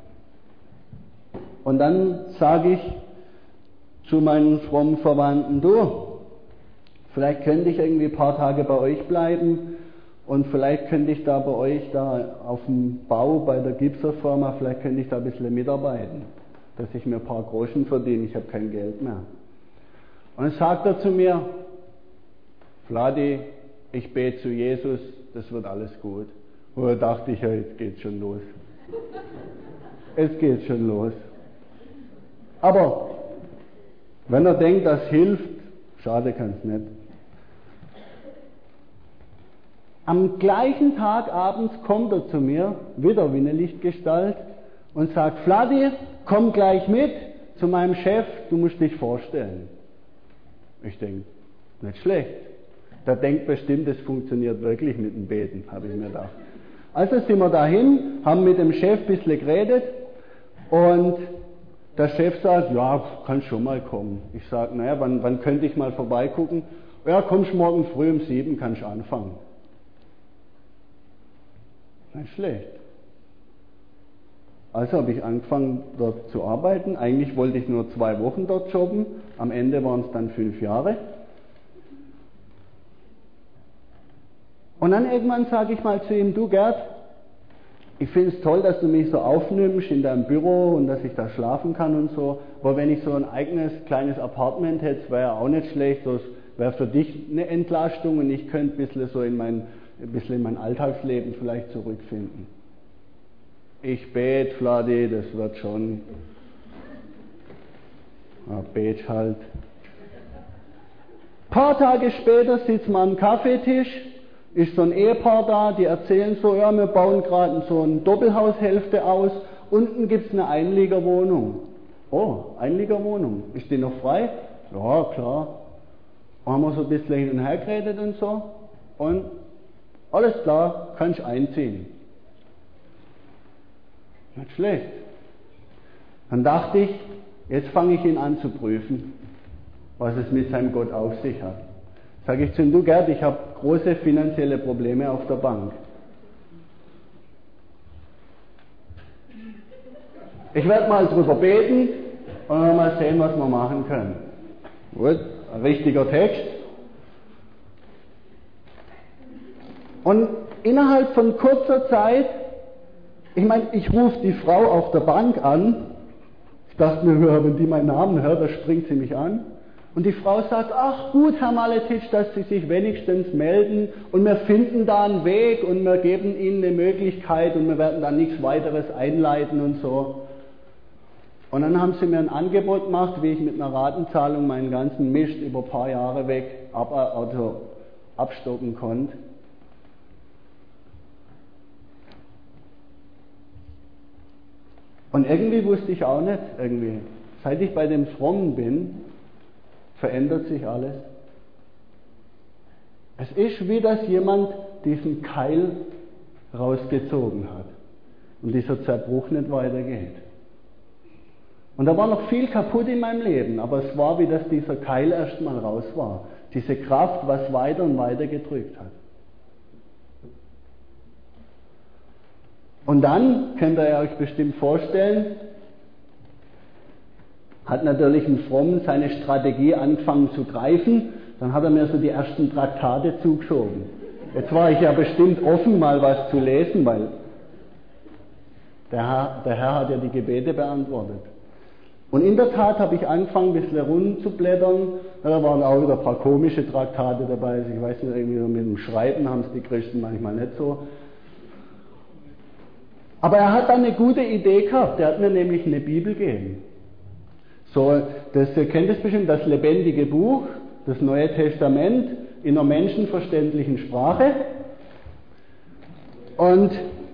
und dann sage ich zu meinen frommen Verwandten, du, vielleicht könnte ich irgendwie ein paar Tage bei euch bleiben und vielleicht könnte ich da bei euch da auf dem Bau bei der Gipserfirma, vielleicht könnte ich da ein bisschen mitarbeiten, dass ich mir ein paar Groschen verdiene, ich habe kein Geld mehr. Und dann sagt er zu mir, Vladi, ich bete zu Jesus, das wird alles gut. Und da dachte ich, ja, jetzt geht's schon los. Es geht schon los. Aber wenn er denkt, das hilft, schade kann's nicht. Am gleichen Tag abends kommt er zu mir, wieder wie eine Lichtgestalt, und sagt, Vladi, komm gleich mit zu meinem Chef, du musst dich vorstellen. Ich denke, nicht schlecht. Der denkt bestimmt, es funktioniert wirklich mit dem Beten, habe ich mir gedacht. Also sind wir dahin, haben mit dem Chef ein bisschen geredet und der Chef sagt, ja, kannst schon mal kommen. Ich sage, naja, wann könnte ich mal vorbeigucken? Ja, kommst morgen früh um 7, kannst anfangen. Nicht schlecht. Also habe ich angefangen dort zu arbeiten. Eigentlich wollte ich nur 2 Wochen dort jobben, am Ende waren es dann 5 Jahre. Und dann irgendwann sage ich mal zu ihm, du Gerd, ich finde es toll, dass du mich so aufnimmst in deinem Büro und dass ich da schlafen kann und so, aber wenn ich so ein eigenes kleines Apartment hätte, wäre auch nicht schlecht, das wäre für dich eine Entlastung und ich könnte ein bisschen so in mein Alltagsleben vielleicht zurückfinden. Ich bete, Vladi, das wird schon. Ja, bet halt. Ein paar Tage später sitzen wir am Kaffeetisch, ist so ein Ehepaar da, die erzählen so, ja, wir bauen gerade so eine Doppelhaushälfte aus, unten gibt es eine Einliegerwohnung. Oh, Einliegerwohnung, ist die noch frei? Ja, klar. Und haben wir so ein bisschen hin und her geredet und so und alles klar, kannst einziehen. Nicht schlecht. Dann dachte ich, jetzt fange ich ihn an zu prüfen, was es mit seinem Gott auf sich hat. Sage ich zu ihm, du Gerd, ich habe große finanzielle Probleme auf der Bank. Ich werde mal drüber beten und dann mal sehen, was wir machen können. Gut, ein richtiger Text. Und innerhalb von kurzer Zeit, ich meine, ich rufe die Frau auf der Bank an. Ich dachte mir, wenn die meinen Namen hört, da springt sie mich an. Und die Frau sagt, ach gut, Herr Maletitsch, dass Sie sich wenigstens melden und wir finden da einen Weg und wir geben Ihnen eine Möglichkeit und wir werden da nichts weiteres einleiten und so. Und dann haben sie mir ein Angebot gemacht, wie ich mit einer Ratenzahlung meinen ganzen Mist über ein paar Jahre weg abstocken konnte. Und irgendwie wusste ich auch nicht, seit ich bei dem Frommen bin, verändert sich alles. Es ist wie, dass jemand diesen Keil rausgezogen hat und dieser Zerbruch nicht weitergeht. Und da war noch viel kaputt in meinem Leben, aber es war wie, dass dieser Keil erstmal raus war. Diese Kraft, was weiter und weiter gedrückt hat. Und dann, könnt ihr euch bestimmt vorstellen, hat natürlich ein Fromm seine Strategie angefangen zu greifen. Dann hat er mir so die ersten Traktate zugeschoben. Jetzt war ich ja bestimmt offen, mal was zu lesen, weil der Herr hat ja die Gebete beantwortet. Und in der Tat habe ich angefangen, ein bisschen rumzublättern. Da waren auch wieder ein paar komische Traktate dabei. Ich weiß nicht, irgendwie so mit dem Schreiben haben es die Christen manchmal nicht so. Aber er hat dann eine gute Idee gehabt. Er hat mir nämlich eine Bibel gegeben. So, ihr kennt es bestimmt, das lebendige Buch, das Neue Testament in einer menschenverständlichen Sprache. Und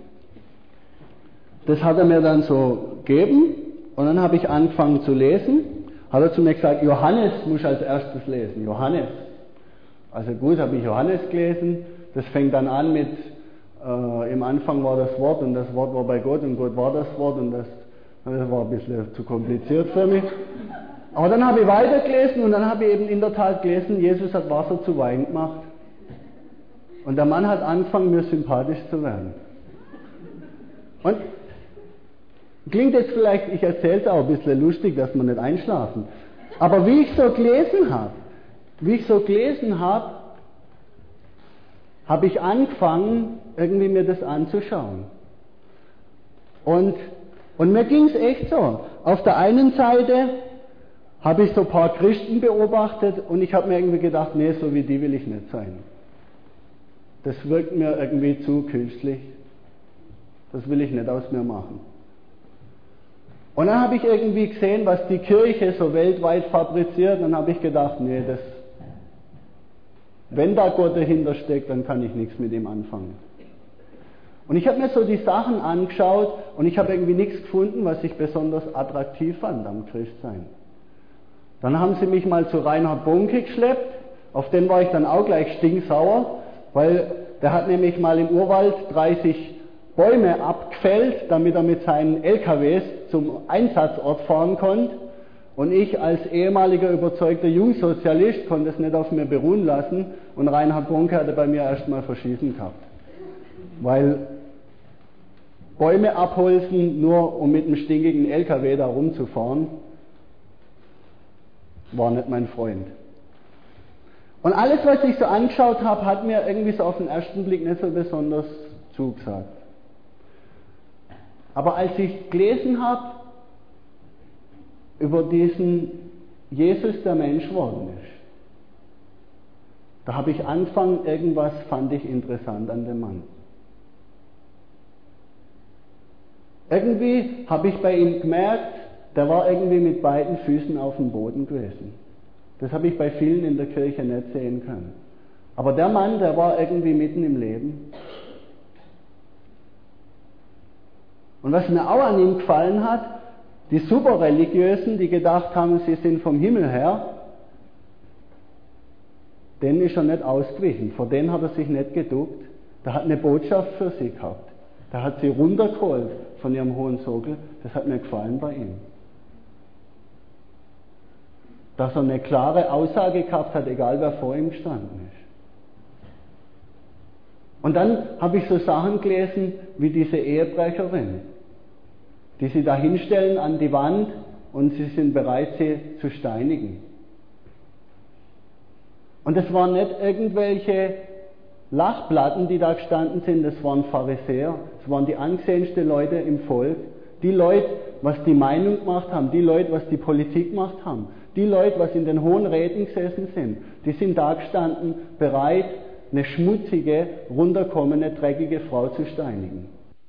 das hat er mir dann so gegeben. Und dann habe ich angefangen zu lesen. Hat er zu mir gesagt, Johannes muss ich als erstes lesen. Johannes. Also gut, habe ich Johannes gelesen. Das fängt dann an mit, im Anfang war das Wort und das Wort war bei Gott und Gott war das Wort und das war ein bisschen zu kompliziert für mich. Aber dann habe ich weitergelesen und dann habe ich eben in der Tat gelesen, Jesus hat Wasser zu Wein gemacht. Und der Mann hat angefangen, mir sympathisch zu werden. Und klingt jetzt vielleicht, ich erzähle es auch ein bisschen lustig, dass wir nicht einschlafen. Aber wie ich so gelesen habe, habe ich angefangen, irgendwie mir das anzuschauen. Und mir ging es echt so. Auf der einen Seite habe ich so ein paar Christen beobachtet und ich habe mir irgendwie gedacht, nee, so wie die will ich nicht sein. Das wirkt mir irgendwie zu künstlich. Das will ich nicht aus mir machen. Und dann habe ich irgendwie gesehen, was die Kirche so weltweit fabriziert, und dann habe ich gedacht, nee, wenn da Gott dahinter steckt, dann kann ich nichts mit ihm anfangen. Und ich habe mir so die Sachen angeschaut und ich habe irgendwie nichts gefunden, was ich besonders attraktiv fand am Christsein. Dann haben sie mich mal zu Reinhard Bonke geschleppt, auf den war ich dann auch gleich stinksauer, weil der hat nämlich mal im Urwald 30 Bäume abgefällt, damit er mit seinen LKWs zum Einsatzort fahren konnte. Und ich als ehemaliger überzeugter Jungsozialist konnte es nicht auf mir beruhen lassen und Reinhard Bonke hatte bei mir erstmal Verschießen gehabt. Weil Bäume abholzen, nur um mit einem stinkigen LKW da rumzufahren, war nicht mein Freund. Und alles, was ich so angeschaut habe, hat mir irgendwie so auf den ersten Blick nicht so besonders zugesagt. Aber als ich gelesen habe über diesen Jesus, der Mensch geworden ist, da habe ich angefangen, irgendwas fand ich interessant an dem Mann. Irgendwie habe ich bei ihm gemerkt, der war irgendwie mit beiden Füßen auf dem Boden gewesen. Das habe ich bei vielen in der Kirche nicht sehen können. Aber der Mann, der war irgendwie mitten im Leben. Und was mir auch an ihm gefallen hat, die Superreligiösen, die gedacht haben, sie sind vom Himmel her, denen ist er nicht ausgewichen, vor denen hat er sich nicht geduckt. Der hat eine Botschaft für sie gehabt. Der hat sie runtergeholt von ihrem hohen Sockel, das hat mir gefallen bei ihm. Dass er eine klare Aussage gehabt hat, egal wer vor ihm gestanden ist. Und dann habe ich so Sachen gelesen wie diese Ehebrecherin, die sie da hinstellen an die Wand und sie sind bereit, sie zu steinigen. Und das waren nicht irgendwelche Lachplatten, die da gestanden sind, das waren Pharisäer, das waren die angesehensten Leute im Volk, die Leute, was die Meinung gemacht haben, die Leute, was die Politik gemacht haben, die Leute, was in den hohen Räten gesessen sind, die sind da gestanden, bereit, eine schmutzige, runterkommende, dreckige Frau zu steinigen.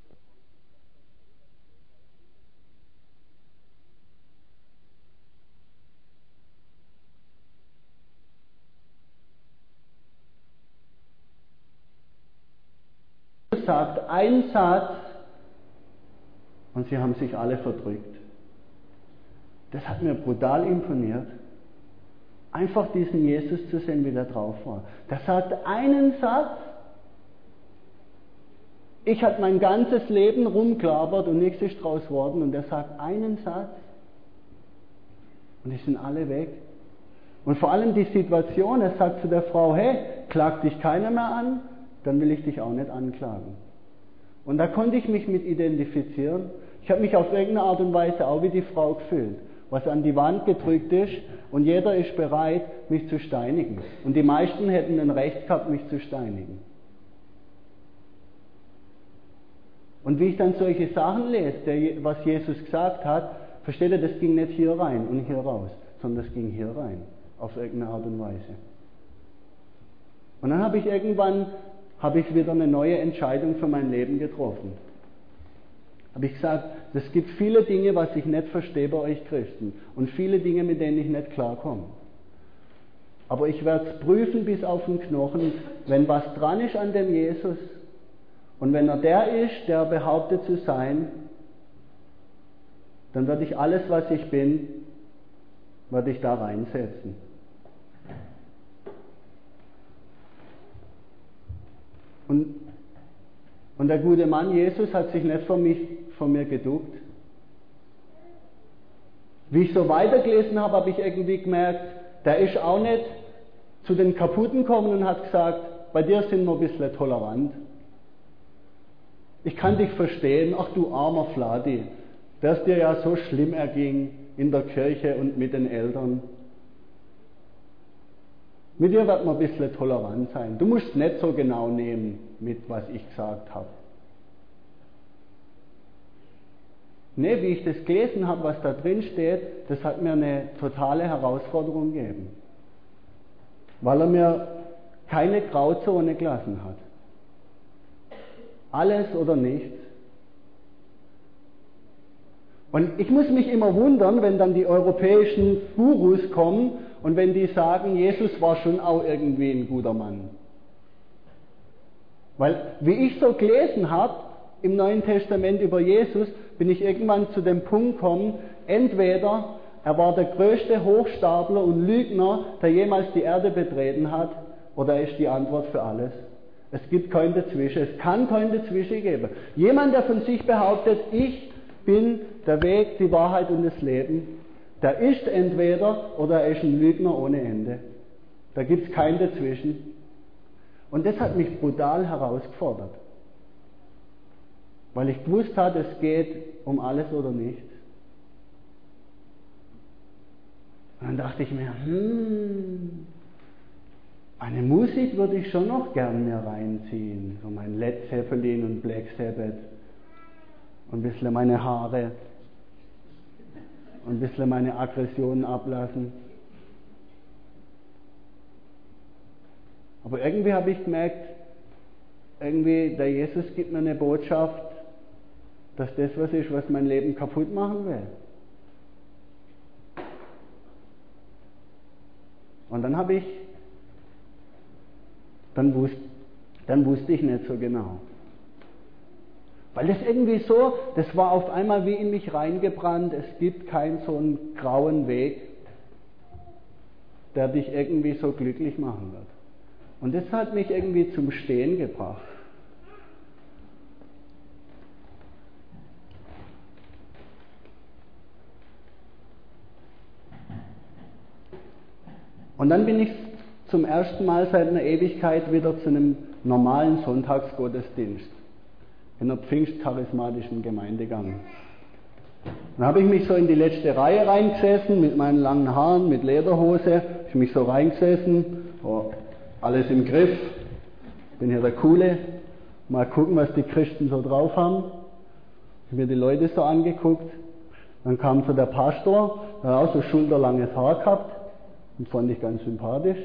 Jesus sagt einen Satz und sie haben sich alle verdrückt. Das hat mir brutal imponiert. Einfach diesen Jesus zu sehen, wie der drauf war. Der sagt einen Satz. Ich hatte mein ganzes Leben rumgelabert und nichts ist draus geworden. Und er sagt einen Satz. Und die sind alle weg. Und vor allem die Situation, er sagt zu der Frau, hey, klagt dich keiner mehr an, dann will ich dich auch nicht anklagen. Und da konnte ich mich mit identifizieren. Ich habe mich auf irgendeine Art und Weise auch wie die Frau gefühlt, was an die Wand gedrückt ist und jeder ist bereit, mich zu steinigen. Und die meisten hätten ein Recht gehabt, mich zu steinigen. Und wie ich dann solche Sachen lese, was Jesus gesagt hat, versteht ihr, das ging nicht hier rein und hier raus, sondern das ging hier rein, auf irgendeine Art und Weise. Und dann habe ich irgendwann wieder eine neue Entscheidung für mein Leben getroffen. Habe ich gesagt, es gibt viele Dinge, was ich nicht verstehe bei euch Christen und viele Dinge, mit denen ich nicht klarkomme. Aber ich werde es prüfen bis auf den Knochen, wenn was dran ist an dem Jesus und wenn er der ist, der behauptet zu sein, dann werde ich alles, was ich bin, werde ich da reinsetzen. Und der gute Mann Jesus hat sich nicht von mir geduckt. Wie ich so weitergelesen habe, habe ich irgendwie gemerkt, der ist auch nicht zu den Kaputten gekommen und hat gesagt, bei dir sind wir ein bisschen tolerant. Ich kann dich verstehen, ach du armer Fladi, der es dir ja so schlimm erging in der Kirche und mit den Eltern. Mit dir wird man ein bisschen tolerant sein. Du musst nicht so genau nehmen, mit was ich gesagt habe. Nee, wie ich das gelesen habe, was da drin steht, das hat mir eine totale Herausforderung gegeben. Weil er mir keine Grauzone gelassen hat. Alles oder nichts. Und ich muss mich immer wundern, wenn dann die europäischen Gurus kommen und wenn die sagen, Jesus war schon auch irgendwie ein guter Mann. Weil, wie ich so gelesen habe im Neuen Testament über Jesus, bin ich irgendwann zu dem Punkt gekommen, entweder er war der größte Hochstapler und Lügner, der jemals die Erde betreten hat, oder er ist die Antwort für alles. Es gibt kein Dazwischen, es kann kein Dazwischen geben. Jemand, der von sich behauptet, ich bin der Weg, die Wahrheit und das Leben, der ist entweder oder er ist ein Lügner ohne Ende. Da gibt es kein Dazwischen. Und das hat mich brutal herausgefordert. Weil ich gewusst habe, es geht um alles oder nichts. Und dann dachte ich mir, eine Musik würde ich schon noch gern mir reinziehen. So mein Led Zeppelin und Black Sabbath. Und ein bisschen meine Haare. Und ein bisschen meine Aggressionen ablassen. Aber irgendwie habe ich gemerkt, irgendwie der Jesus gibt mir eine Botschaft, dass das was ist, was mein Leben kaputt machen will. Und dann wusste ich nicht so genau. Weil das irgendwie so, das war auf einmal wie in mich reingebrannt, es gibt keinen so einen grauen Weg, der dich irgendwie so glücklich machen wird. Und das hat mich irgendwie zum Stehen gebracht. Und dann bin ich zum ersten Mal seit einer Ewigkeit wieder zu einem normalen Sonntagsgottesdienst in einer pfingstcharismatischen Gemeinde gegangen. Dann habe ich mich so in die letzte Reihe reingesessen, mit meinen langen Haaren, mit Lederhose, habe ich mich so reingesessen, alles im Griff, bin hier der Coole, mal gucken, was die Christen so drauf haben. Ich habe mir die Leute so angeguckt, dann kam so der Pastor, der hat auch so schulterlanges Haar gehabt, den fand ich ganz sympathisch.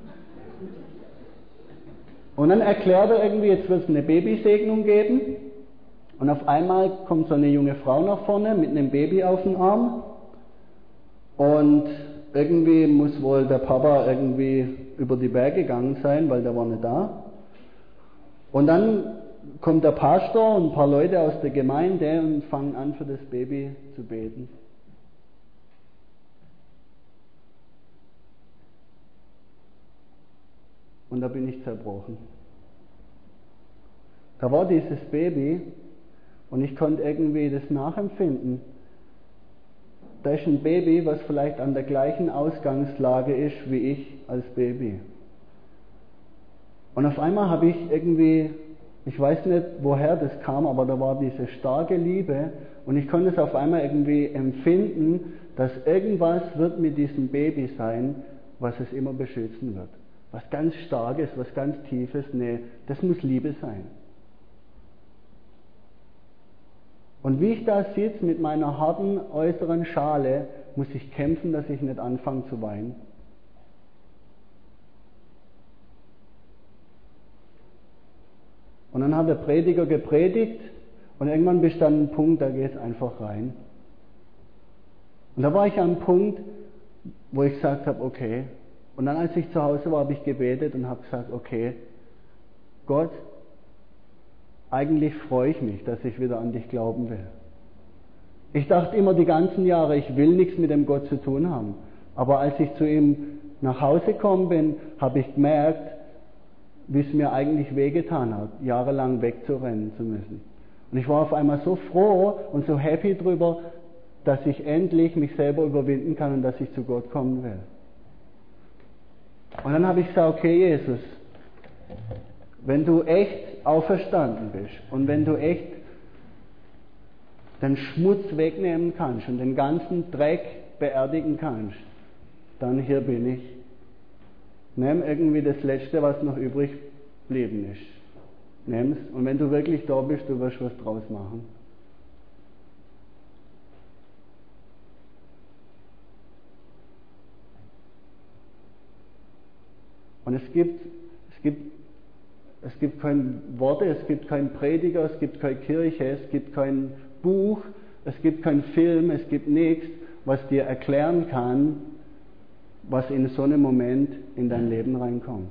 Und dann erklärt er irgendwie, jetzt wird es eine Babysegnung geben. Und auf einmal kommt so eine junge Frau nach vorne mit einem Baby auf dem Arm. Und irgendwie muss wohl der Papa irgendwie über die Berge gegangen sein, weil der war nicht da. Und dann kommt der Pastor und ein paar Leute aus der Gemeinde und fangen an, für das Baby zu beten. Und da bin ich zerbrochen. Da war dieses Baby und ich konnte irgendwie das nachempfinden. Da ist ein Baby, was vielleicht an der gleichen Ausgangslage ist wie ich als Baby. Und auf einmal habe ich irgendwie, ich weiß nicht, woher das kam, aber da war diese starke Liebe und ich konnte es auf einmal irgendwie empfinden, dass irgendwas wird mit diesem Baby sein, was es immer beschützen wird. Was ganz Starkes, was ganz Tiefes, nee, das muss Liebe sein. Und wie ich da sitze mit meiner harten äußeren Schale, muss ich kämpfen, dass ich nicht anfange zu weinen. Und dann hat der Prediger gepredigt und irgendwann bist du an einem Punkt, da geht es einfach rein. Und da war ich an einem Punkt, wo ich gesagt habe, okay. Und dann, als ich zu Hause war, habe ich gebetet und habe gesagt, okay, Gott, eigentlich freue ich mich, dass ich wieder an dich glauben will. Ich dachte immer die ganzen Jahre, ich will nichts mit dem Gott zu tun haben. Aber als ich zu ihm nach Hause gekommen bin, habe ich gemerkt, wie es mir eigentlich wehgetan hat, jahrelang wegzurennen zu müssen. Und ich war auf einmal so froh und so happy drüber, dass ich endlich mich selber überwinden kann und dass ich zu Gott kommen will. Und dann habe ich gesagt, okay Jesus, wenn du echt auferstanden bist und wenn du echt den Schmutz wegnehmen kannst und den ganzen Dreck beerdigen kannst, dann hier bin ich. Nimm irgendwie das Letzte, was noch übrig geblieben ist. Nimm's und wenn du wirklich da bist, du wirst was draus machen. Und es gibt keine Worte, es gibt keinen Prediger, es gibt keine Kirche, es gibt kein Buch, es gibt keinen Film, es gibt nichts, was dir erklären kann, was in so einem Moment in dein Leben reinkommt.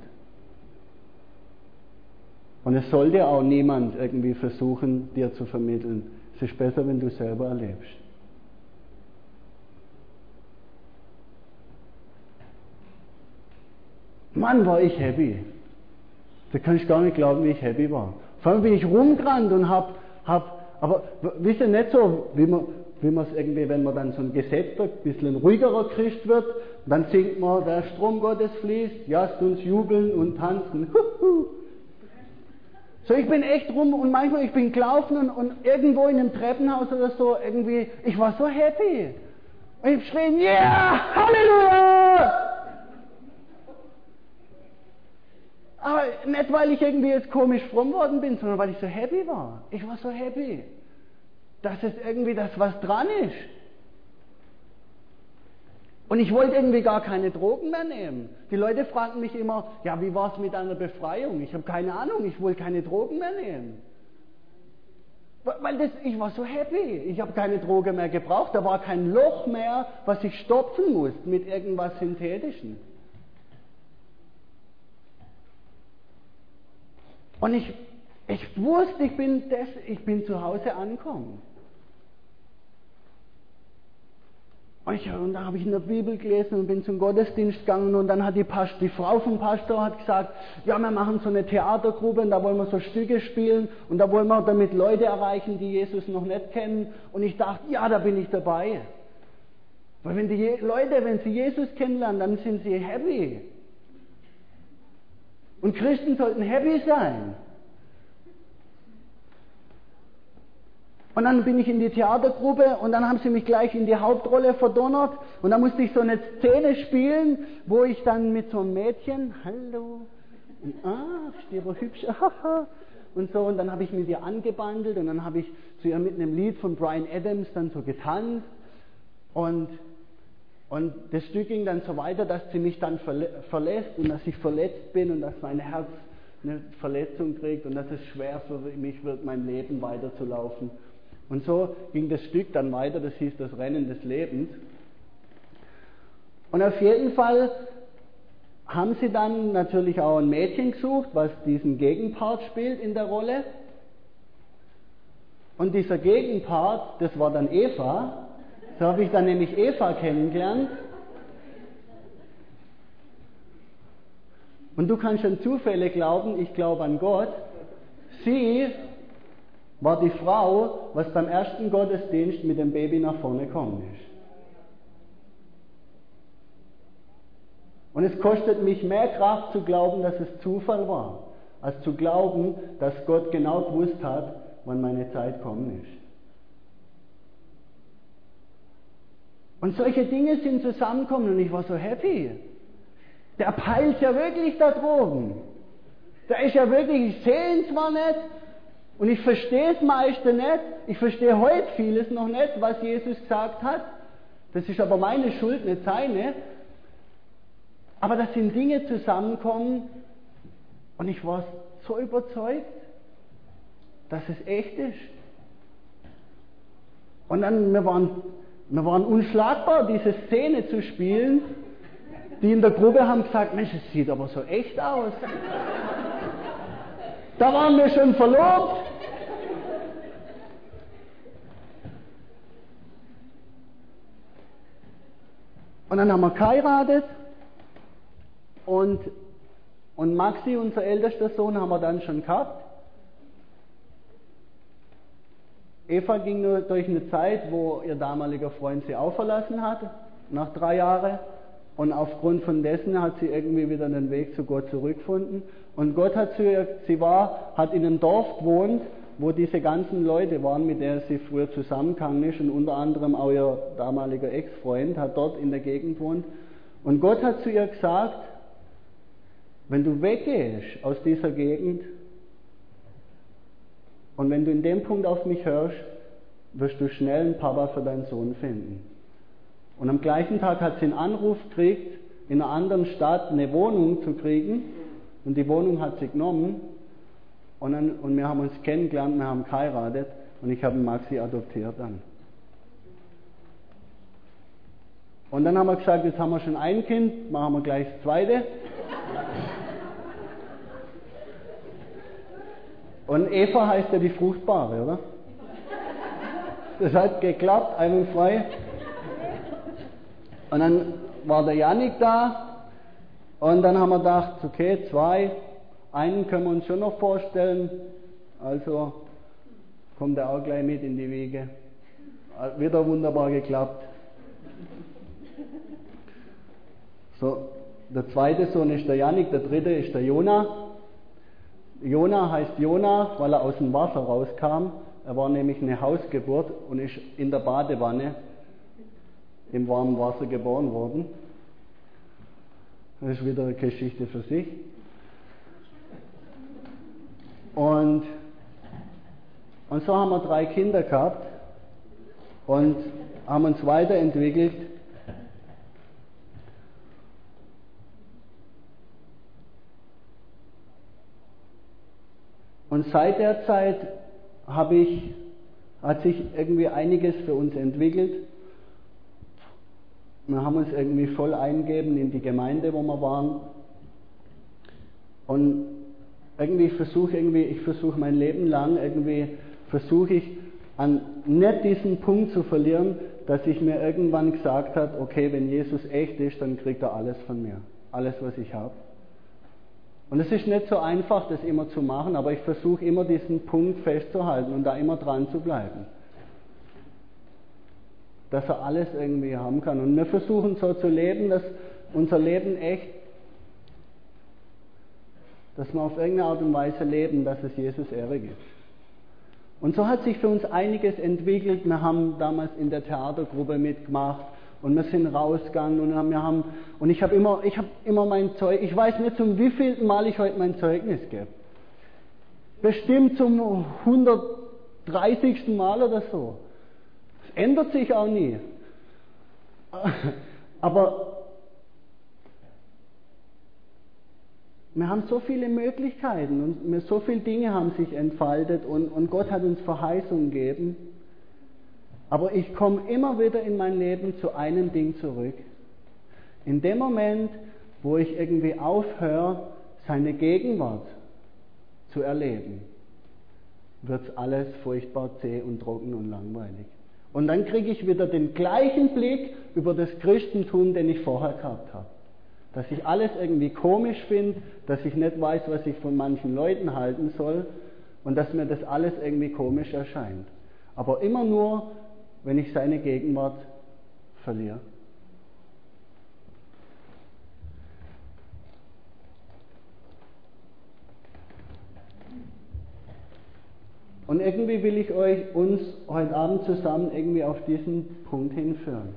Und es soll dir auch niemand irgendwie versuchen, dir zu vermitteln. Es ist besser, wenn du es selber erlebst. Mann, war ich happy. Da kann ich gar nicht glauben, wie ich happy war. Vor allem bin ich rumgerannt und aber wisst ihr, nicht so, wie man es irgendwie, wenn man dann so ein gesetzter, ein bisschen ruhigerer Christ wird, dann singt man, der Strom Gottes fließt, lasst uns jubeln und tanzen. So, ich bin echt rum und manchmal, ich bin gelaufen und irgendwo in einem Treppenhaus oder so, irgendwie, ich war so happy. Und ich schrie, yeah, Halleluja! Aber nicht, weil ich irgendwie jetzt komisch fromm worden bin, sondern weil ich so happy war. Ich war so happy, dass es irgendwie das was dran ist. Und ich wollte irgendwie gar keine Drogen mehr nehmen. Die Leute fragten mich immer, ja, wie war es mit deiner Befreiung? Ich habe keine Ahnung, ich wollte keine Drogen mehr nehmen. Weil ich war so happy. Ich habe keine Droge mehr gebraucht. Da war kein Loch mehr, was ich stopfen musste mit irgendwas Synthetischen. Und ich wusste, ich bin zu Hause angekommen. Und da habe ich in der Bibel gelesen und bin zum Gottesdienst gegangen und dann hat die Frau vom Pastor hat gesagt, ja, wir machen so eine Theatergruppe und da wollen wir so Stücke spielen und da wollen wir damit Leute erreichen, die Jesus noch nicht kennen. Und ich dachte, ja, da bin ich dabei. Weil wenn die Leute, wenn sie Jesus kennenlernen, dann sind sie happy. Und Christen sollten happy sein. Und dann bin ich in die Theatergruppe und dann haben sie mich gleich in die Hauptrolle verdonnert. Und dann musste ich so eine Szene spielen, wo ich dann mit so einem Mädchen, hallo, und stehe aber hübsch, haha, und so. Und dann habe ich mit ihr angebandelt und dann habe ich zu ihr mit einem Lied von Bryan Adams dann so getanzt. Und das Stück ging dann so weiter, dass sie mich dann verlässt und dass ich verletzt bin und dass mein Herz eine Verletzung kriegt und dass es schwer für mich wird, mein Leben weiterzulaufen. Und so ging das Stück dann weiter, das hieß das Rennen des Lebens. Und auf jeden Fall haben sie dann natürlich auch ein Mädchen gesucht, was diesen Gegenpart spielt in der Rolle. Und dieser Gegenpart, das war dann Eva. So habe ich dann nämlich Eva kennengelernt. Und du kannst an Zufälle glauben, ich glaube an Gott. Sie war die Frau, was beim ersten Gottesdienst mit dem Baby nach vorne gekommen ist. Und es kostet mich mehr Kraft zu glauben, dass es Zufall war, als zu glauben, dass Gott genau gewusst hat, wann meine Zeit kommen ist. Und solche Dinge sind zusammengekommen und ich war so happy. Der peilt ja wirklich da droben. Der ist ja wirklich, ich sehe ihn zwar nicht und ich verstehe es meiste nicht, ich verstehe heute vieles noch nicht, was Jesus gesagt hat. Das ist aber meine Schuld, nicht seine. Aber da sind Dinge zusammengekommen und ich war so überzeugt, dass es echt ist. Und dann, wir waren unschlagbar, diese Szene zu spielen. Die in der Gruppe haben gesagt, Mensch, es sieht aber so echt aus. Da waren wir schon verlobt. Und dann haben wir geheiratet. Und Maxi, unser ältester Sohn, haben wir dann schon gehabt. Eva ging nur durch eine Zeit, wo ihr damaliger Freund sie auch verlassen hat, nach 3 Jahren. Und aufgrund von dessen hat sie irgendwie wieder den Weg zu Gott zurückgefunden. Und Gott hat hat in einem Dorf gewohnt, wo diese ganzen Leute waren, mit denen sie früher zusammengegangen ist. Und unter anderem auch ihr damaliger Ex-Freund hat dort in der Gegend gewohnt. Und Gott hat zu ihr gesagt, wenn du weggehst aus dieser Gegend und wenn du in dem Punkt auf mich hörst, wirst du schnell einen Papa für deinen Sohn finden. Und am gleichen Tag hat sie einen Anruf gekriegt, in einer anderen Stadt eine Wohnung zu kriegen. Und die Wohnung hat sie genommen. Und wir haben uns kennengelernt, wir haben geheiratet. Und ich habe Maxi adoptiert dann. Und dann haben wir gesagt, jetzt haben wir schon ein Kind, machen wir gleich das zweite. Und Eva heißt ja die Fruchtbare, oder? Das hat geklappt, einwandfrei. Und dann war der Jannik da und dann haben wir gedacht, okay, 2, einen können wir uns schon noch vorstellen, also kommt er auch gleich mit in die Wiege. Wieder wunderbar geklappt. So, der zweite Sohn ist der Jannik, der dritte ist der Jona. Jona heißt Jona, weil er aus dem Wasser rauskam. Er war nämlich eine Hausgeburt und ist in der Badewanne im warmen Wasser geboren worden. Das ist wieder eine Geschichte für sich. Und so haben wir 3 Kinder gehabt und haben uns weiterentwickelt. Und seit der Zeit hat sich irgendwie einiges für uns entwickelt. Wir haben uns irgendwie voll eingegeben in die Gemeinde, wo wir waren. Und ich versuche mein Leben lang, nicht diesen Punkt zu verlieren, dass ich mir irgendwann gesagt habe, okay, wenn Jesus echt ist, dann kriegt er alles von mir. Alles, was ich habe. Und es ist nicht so einfach, das immer zu machen, aber ich versuche immer diesen Punkt festzuhalten und da immer dran zu bleiben. dass er alles irgendwie haben kann. Und wir versuchen so zu leben, dass unser Leben echt, dass wir auf irgendeine Art und Weise leben, dass es Jesus Ehre gibt. Und so hat sich für uns einiges entwickelt. Wir haben damals in der Theatergruppe mitgemacht und wir sind rausgegangen und ich habe immer mein Zeug, ich weiß nicht zum wievielten Mal ich heute mein Zeugnis gebe. Bestimmt zum 130. Mal oder so. Es ändert sich auch nie. Aber wir haben so viele Möglichkeiten und so viele Dinge haben sich entfaltet und Gott hat uns Verheißungen gegeben. Aber ich komme immer wieder in mein Leben zu einem Ding zurück. In dem Moment, wo ich irgendwie aufhöre, seine Gegenwart zu erleben, wird alles furchtbar zäh und trocken und langweilig. Und dann kriege ich wieder den gleichen Blick über das Christentum, den ich vorher gehabt habe. Dass ich alles irgendwie komisch finde, dass ich nicht weiß, was ich von manchen Leuten halten soll und dass mir das alles irgendwie komisch erscheint. Aber immer nur, wenn ich seine Gegenwart verliere. Und irgendwie will ich uns heute Abend zusammen irgendwie auf diesen Punkt hinführen.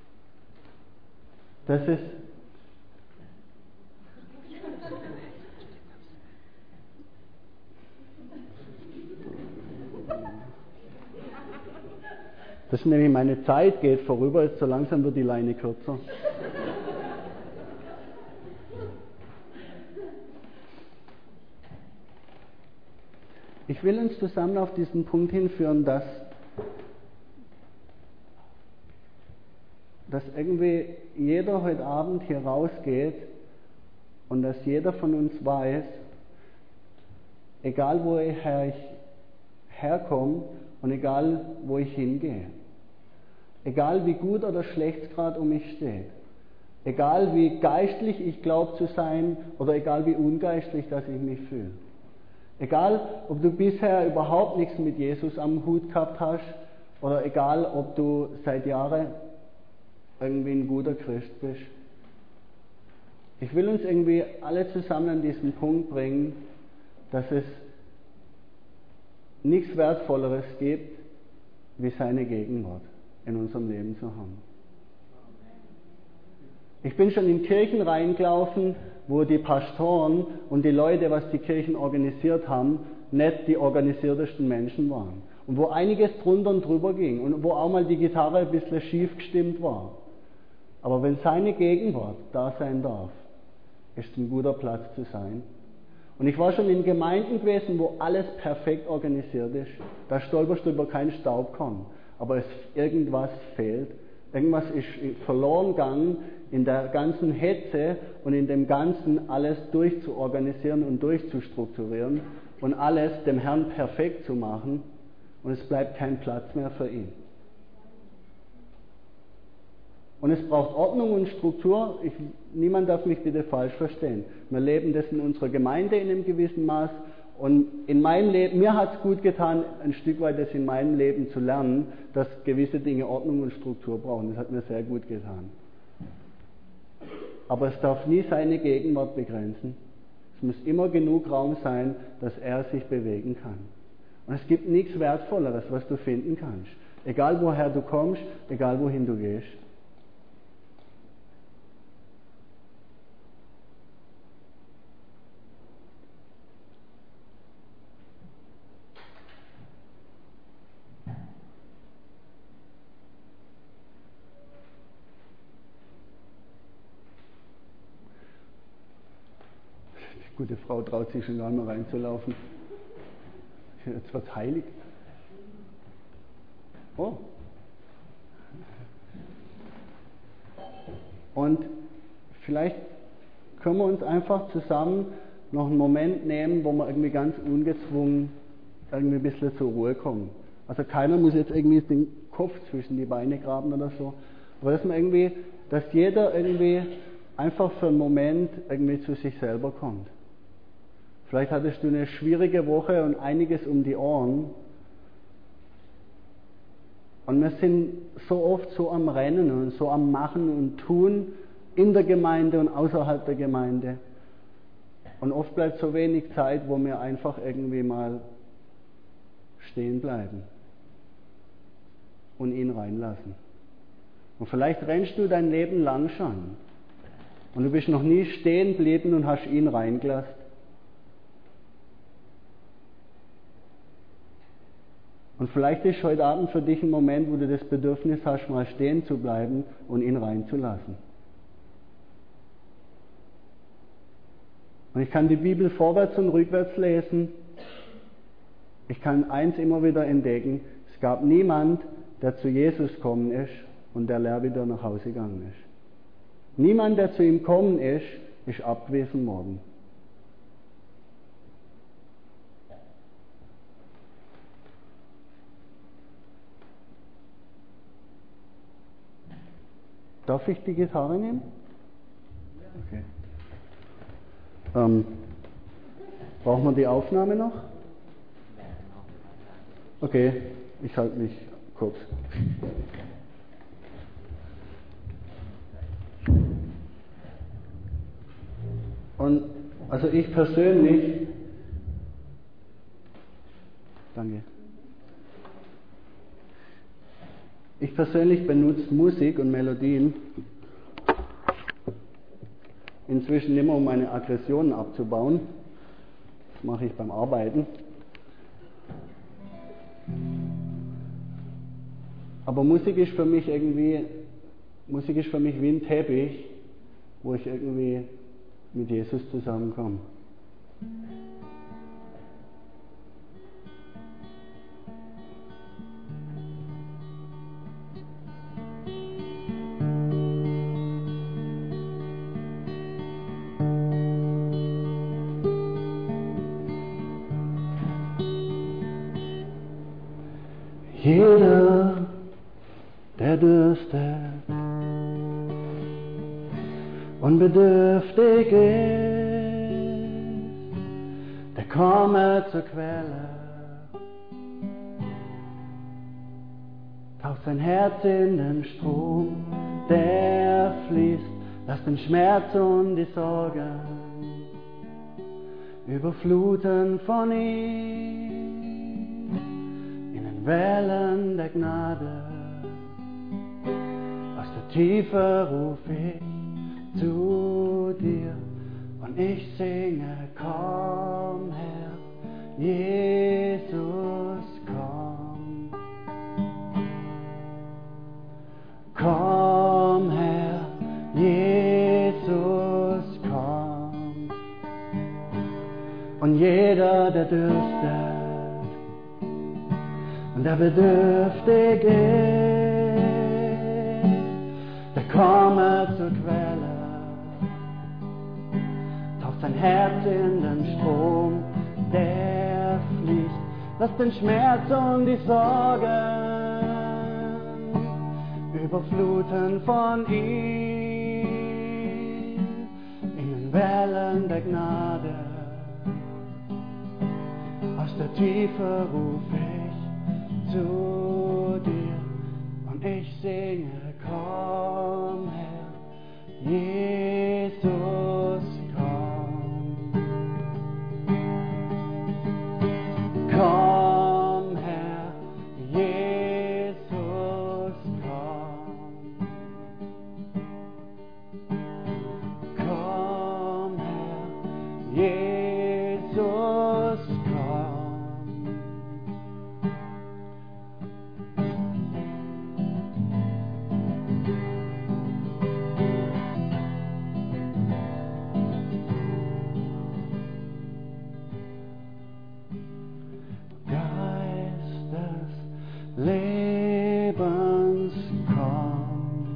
Das ist nämlich meine Zeit geht vorüber, so langsam wird die Leine kürzer. Ich will uns zusammen auf diesen Punkt hinführen, dass irgendwie jeder heute Abend hier rausgeht und dass jeder von uns weiß, egal woher ich herkomme und egal wo ich hingehe, egal wie gut oder schlecht es gerade um mich steht, egal wie geistlich ich glaube zu sein oder egal wie ungeistlich, dass ich mich fühle. Egal, ob du bisher überhaupt nichts mit Jesus am Hut gehabt hast oder egal, ob du seit Jahren irgendwie ein guter Christ bist. Ich will uns irgendwie alle zusammen an diesen Punkt bringen, dass es nichts Wertvolleres gibt, wie seine Gegenwart in unserem Leben zu haben. Ich bin schon in Kirchen reingelaufen, wo die Pastoren und die Leute, was die Kirchen organisiert haben, nicht die organisiertesten Menschen waren. Und wo einiges drunter und drüber ging und wo auch mal die Gitarre ein bisschen schief gestimmt war. Aber wenn seine Gegenwart da sein darf, ist es ein guter Platz zu sein. Und ich war schon in Gemeinden gewesen, wo alles perfekt organisiert ist. Da stolperst du über keinen Staubkorn. Aber irgendwas fehlt. Irgendwas ist verloren gegangen in der ganzen Hetze und in dem Ganzen alles durchzuorganisieren und durchzustrukturieren und alles dem Herrn perfekt zu machen und es bleibt kein Platz mehr für ihn. Und es braucht Ordnung und Struktur. Niemand darf mich bitte falsch verstehen. Wir leben das in unserer Gemeinde in einem gewissen Maß. Und in meinem Leben, mir hat es gut getan, ein Stück weit das in meinem Leben zu lernen, dass gewisse Dinge Ordnung und Struktur brauchen. Das hat mir sehr gut getan. Aber es darf nie seine Gegenwart begrenzen. Es muss immer genug Raum sein, dass er sich bewegen kann. Und es gibt nichts Wertvolleres, was du finden kannst. Egal woher du kommst, egal wohin du gehst. Die gute Frau traut sich schon gar nicht mehr reinzulaufen. Jetzt wird es heilig. Oh. Und vielleicht können wir uns einfach zusammen noch einen Moment nehmen, wo wir irgendwie ganz ungezwungen irgendwie ein bisschen zur Ruhe kommen. Also keiner muss jetzt irgendwie den Kopf zwischen die Beine graben oder so. Aber dass jeder irgendwie einfach für einen Moment irgendwie zu sich selber kommt. Vielleicht hattest du eine schwierige Woche und einiges um die Ohren. Und wir sind so oft so am Rennen und so am Machen und Tun in der Gemeinde und außerhalb der Gemeinde. Und oft bleibt so wenig Zeit, wo wir einfach irgendwie mal stehen bleiben und ihn reinlassen. Und vielleicht rennst du dein Leben lang schon und du bist noch nie stehen geblieben und hast ihn reingelassen. Und vielleicht ist heute Abend für dich ein Moment, wo du das Bedürfnis hast, mal stehen zu bleiben und ihn reinzulassen. Und ich kann die Bibel vorwärts und rückwärts lesen. Ich kann eins immer wieder entdecken: Es gab niemand, der zu Jesus gekommen ist und der leer wieder nach Hause gegangen ist. Niemand, der zu ihm gekommen ist abgewiesen worden. Darf ich die Gitarre nehmen? Okay. Brauchen wir die Aufnahme noch? Okay, ich halte mich kurz. Und also ich persönlich, danke. Ich persönlich benutze Musik und Melodien inzwischen immer, um meine Aggressionen abzubauen. Das mache ich beim Arbeiten. Aber Musik ist für mich wie ein Teppich, wo ich irgendwie mit Jesus zusammenkomme. Jeder, der dürstet und bedürftig ist, der komme zur Quelle, taucht sein Herz in den Strom, der fließt, lass den Schmerz und die Sorgen überfluten von ihm. Wellen der Gnade, aus der Tiefe ruf ich zu dir und ich singe, komm Herr, Jesus, komm. Komm Herr, Jesus, komm. Und jeder, der dürstet und der bedürftig ist, der komme zur Quelle, taucht sein Herz in den Strom, der fließt, lass den Schmerz und die Sorgen überfluten von ihm in den Wellen der Gnade, aus der Tiefe ruf ich zu dir und ich singe, komm Herr, Jesus, komm. Komm Herr, Jesus, komm. Komm Herr, Jesus, komm. Lebens komm,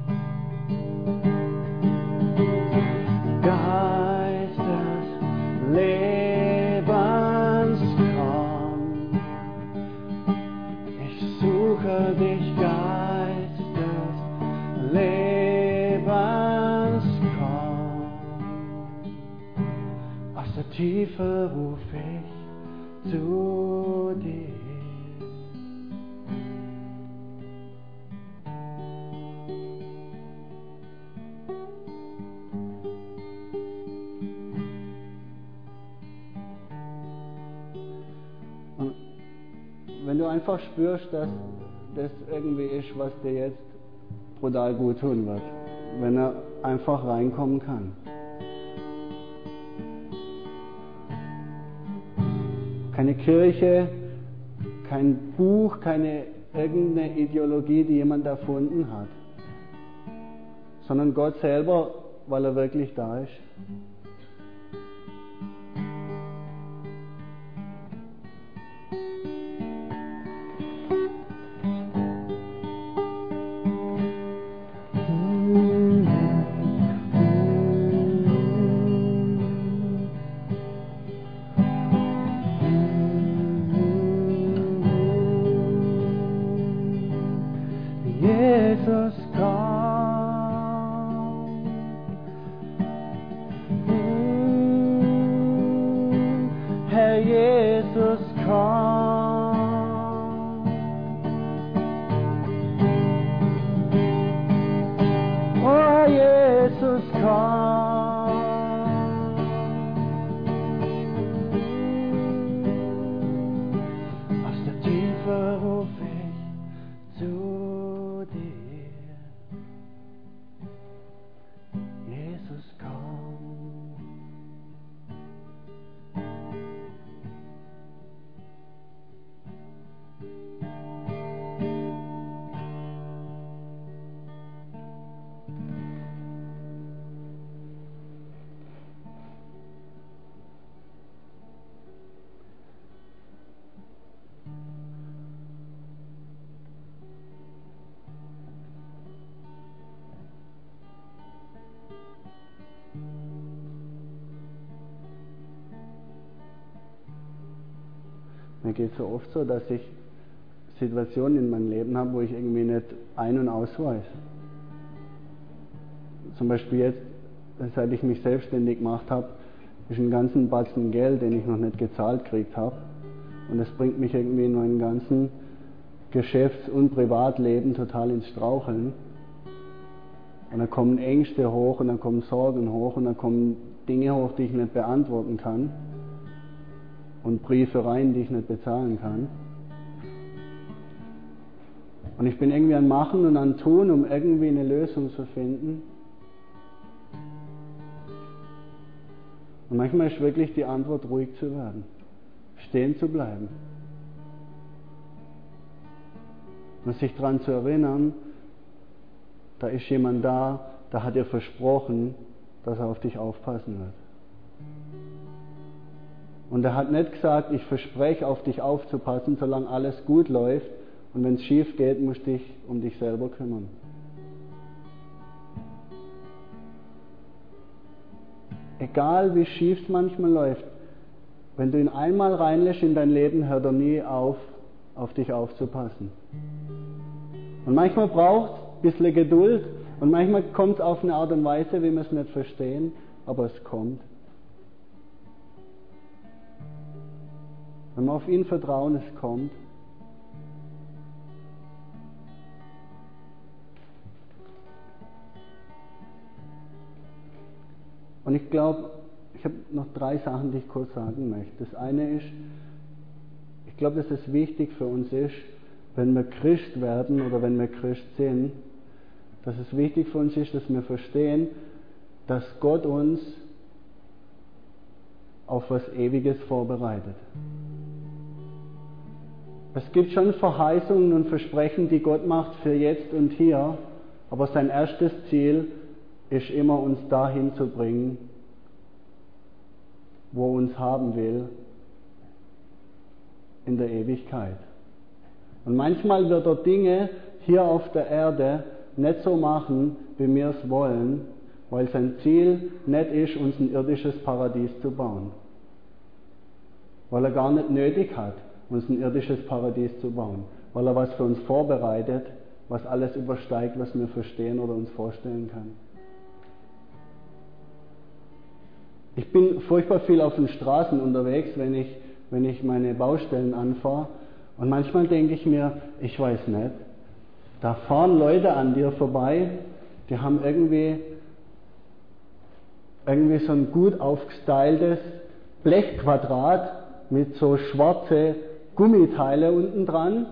Geist des Lebens komm, ich suche dich, Geist des Lebens komm, aus der Tiefe ruf ich zu dir. einfach spürst, dass das irgendwie ist, was dir jetzt brutal gut tun wird, wenn er einfach reinkommen kann. Keine Kirche, kein Buch, keine irgendeine Ideologie, die jemand erfunden hat, sondern Gott selber, weil er wirklich da ist. Jesus komm, Herr Jesus komm, oh Jesus komm, aus der Tiefe ruf ich zu dir, Jesus komm. Mir geht es so oft so, dass ich Situationen in meinem Leben habe, wo ich irgendwie nicht ein- und ausweise. Zum Beispiel jetzt, seit ich mich selbstständig gemacht habe, ist ein ganzen Batzen Geld, den ich noch nicht gezahlt gekriegt habe. Und das bringt mich irgendwie in meinem ganzen Geschäfts- und Privatleben total ins Straucheln. Und dann kommen Ängste hoch und dann kommen Sorgen hoch und dann kommen Dinge hoch, die ich nicht beantworten kann. Und Briefe rein, die ich nicht bezahlen kann. Und ich bin irgendwie an Machen und an Tun, um irgendwie eine Lösung zu finden. Und manchmal ist wirklich die Antwort, ruhig zu werden, stehen zu bleiben. Und sich daran zu erinnern, da ist jemand da, der hat dir versprochen, dass er auf dich aufpassen wird. Und er hat nicht gesagt, ich verspreche, auf dich aufzupassen, solange alles gut läuft. Und wenn es schief geht, musst du dich um dich selber kümmern. Egal wie schief es manchmal läuft, wenn du ihn einmal reinlässt in dein Leben, hört er nie auf dich aufzupassen. Und manchmal braucht es ein bisschen Geduld und manchmal kommt es auf eine Art und Weise, wie wir es nicht verstehen, aber es kommt. Wenn wir auf ihn vertrauen, es kommt. Und ich glaube, ich habe noch 3 Sachen, die ich kurz sagen möchte. Das eine ist, ich glaube, dass es wichtig für uns ist, wenn wir Christ werden oder wenn wir Christ sind, dass es wichtig für uns ist, dass wir verstehen, dass Gott uns auf was Ewiges vorbereitet. Es gibt schon Verheißungen und Versprechen, die Gott macht für jetzt und hier, aber sein erstes Ziel ist immer, uns dahin zu bringen, wo er uns haben will, in der Ewigkeit. Und manchmal wird er Dinge hier auf der Erde nicht so machen, wie wir es wollen, weil sein Ziel nicht ist, uns ein irdisches Paradies zu bauen. Weil er gar nicht nötig hat, uns ein irdisches Paradies zu bauen. Weil er was für uns vorbereitet, was alles übersteigt, was wir verstehen oder uns vorstellen können. Ich bin furchtbar viel auf den Straßen unterwegs, wenn ich meine Baustellen anfahre. Und manchmal denke ich mir, ich weiß nicht, da fahren Leute an dir vorbei, die haben irgendwie so ein gut aufgestyltes Blechquadrat mit so schwarze Gummiteile unten dran.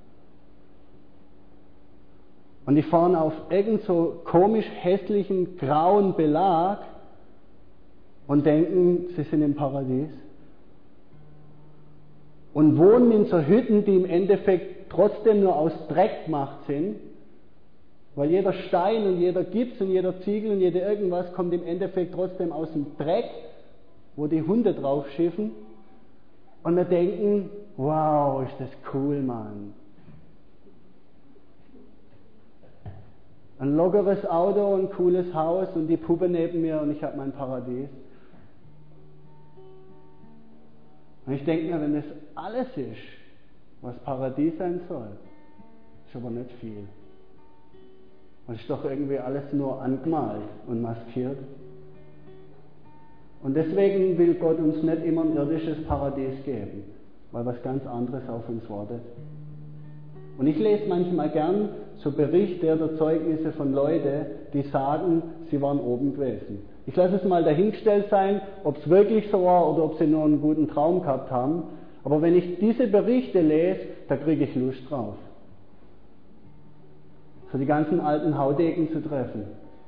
Und die fahren auf irgend so komisch hässlichen grauen Belag und denken, sie sind im Paradies. Und wohnen in so Hütten, die im Endeffekt trotzdem nur aus Dreck gemacht sind, weil jeder Stein und jeder Gips und jeder Ziegel und jede irgendwas kommt im Endeffekt trotzdem aus dem Dreck, wo die Hunde drauf schiffen. Und wir denken, wow, ist das cool, Mann. Ein lockeres Auto, ein cooles Haus und die Puppe neben mir und ich habe mein Paradies. Und ich denke mir, wenn das alles ist, was Paradies sein soll, ist aber nicht viel. Und ist doch irgendwie alles nur angemalt und maskiert. Und deswegen will Gott uns nicht immer ein irdisches Paradies geben, weil was ganz anderes auf uns wartet. Und ich lese manchmal gern so Berichte oder Zeugnisse von Leuten, die sagen, sie waren oben gewesen. Ich lasse es mal dahingestellt sein, ob es wirklich so war oder ob sie nur einen guten Traum gehabt haben. Aber wenn ich diese Berichte lese, da kriege ich Lust drauf. So die ganzen alten Haudegen zu treffen.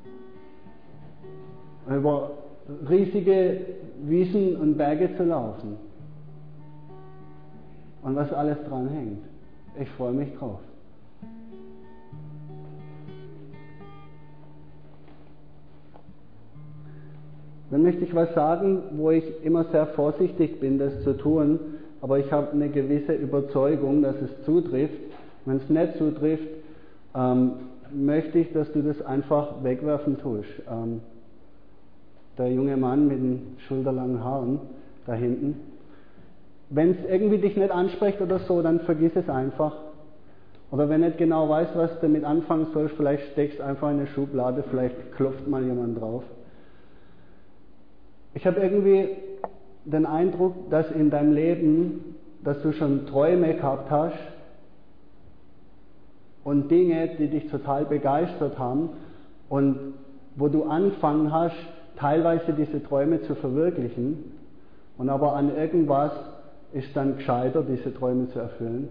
Über riesige Wiesen und Berge zu laufen. Und was alles dran hängt. Ich freue mich drauf. Dann möchte ich was sagen, wo ich immer sehr vorsichtig bin, das zu tun, aber ich habe eine gewisse Überzeugung, dass es zutrifft. Wenn es nicht zutrifft, möchte ich, dass du das einfach wegwerfen tust. Der junge Mann mit den schulterlangen Haaren da hinten. Wenn es irgendwie dich nicht anspricht oder so, dann vergiss es einfach. Oder wenn du nicht genau weißt, was du damit anfangen sollst, vielleicht steckst du einfach in eine Schublade, vielleicht klopft mal jemand drauf. Ich habe irgendwie den Eindruck, dass in deinem Leben, dass du schon Träume gehabt hast und Dinge, die dich total begeistert haben und wo du angefangen hast, teilweise diese Träume zu verwirklichen und aber an irgendwas ist dann gescheiter, diese Träume zu erfüllen.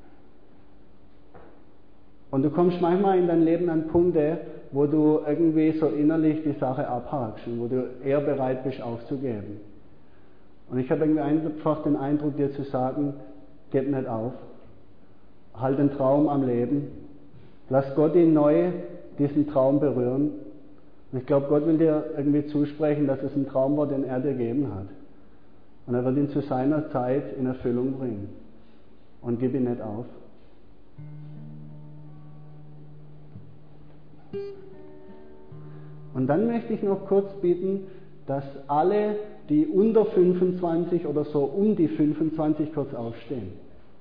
Und du kommst manchmal in dein Leben an Punkte, wo du irgendwie so innerlich die Sache abhakst und wo du eher bereit bist aufzugeben. Und ich habe irgendwie einfach den Eindruck, dir zu sagen, gib nicht auf, halt den Traum am Leben, lass Gott ihn neu diesen Traum berühren. Und ich glaube, Gott will dir irgendwie zusprechen, dass es ein Traum war, den er dir gegeben hat. Und er wird ihn zu seiner Zeit in Erfüllung bringen. Und gib ihn nicht auf. Und dann möchte ich noch kurz bitten, dass alle, die unter 25 oder so um die 25 kurz aufstehen.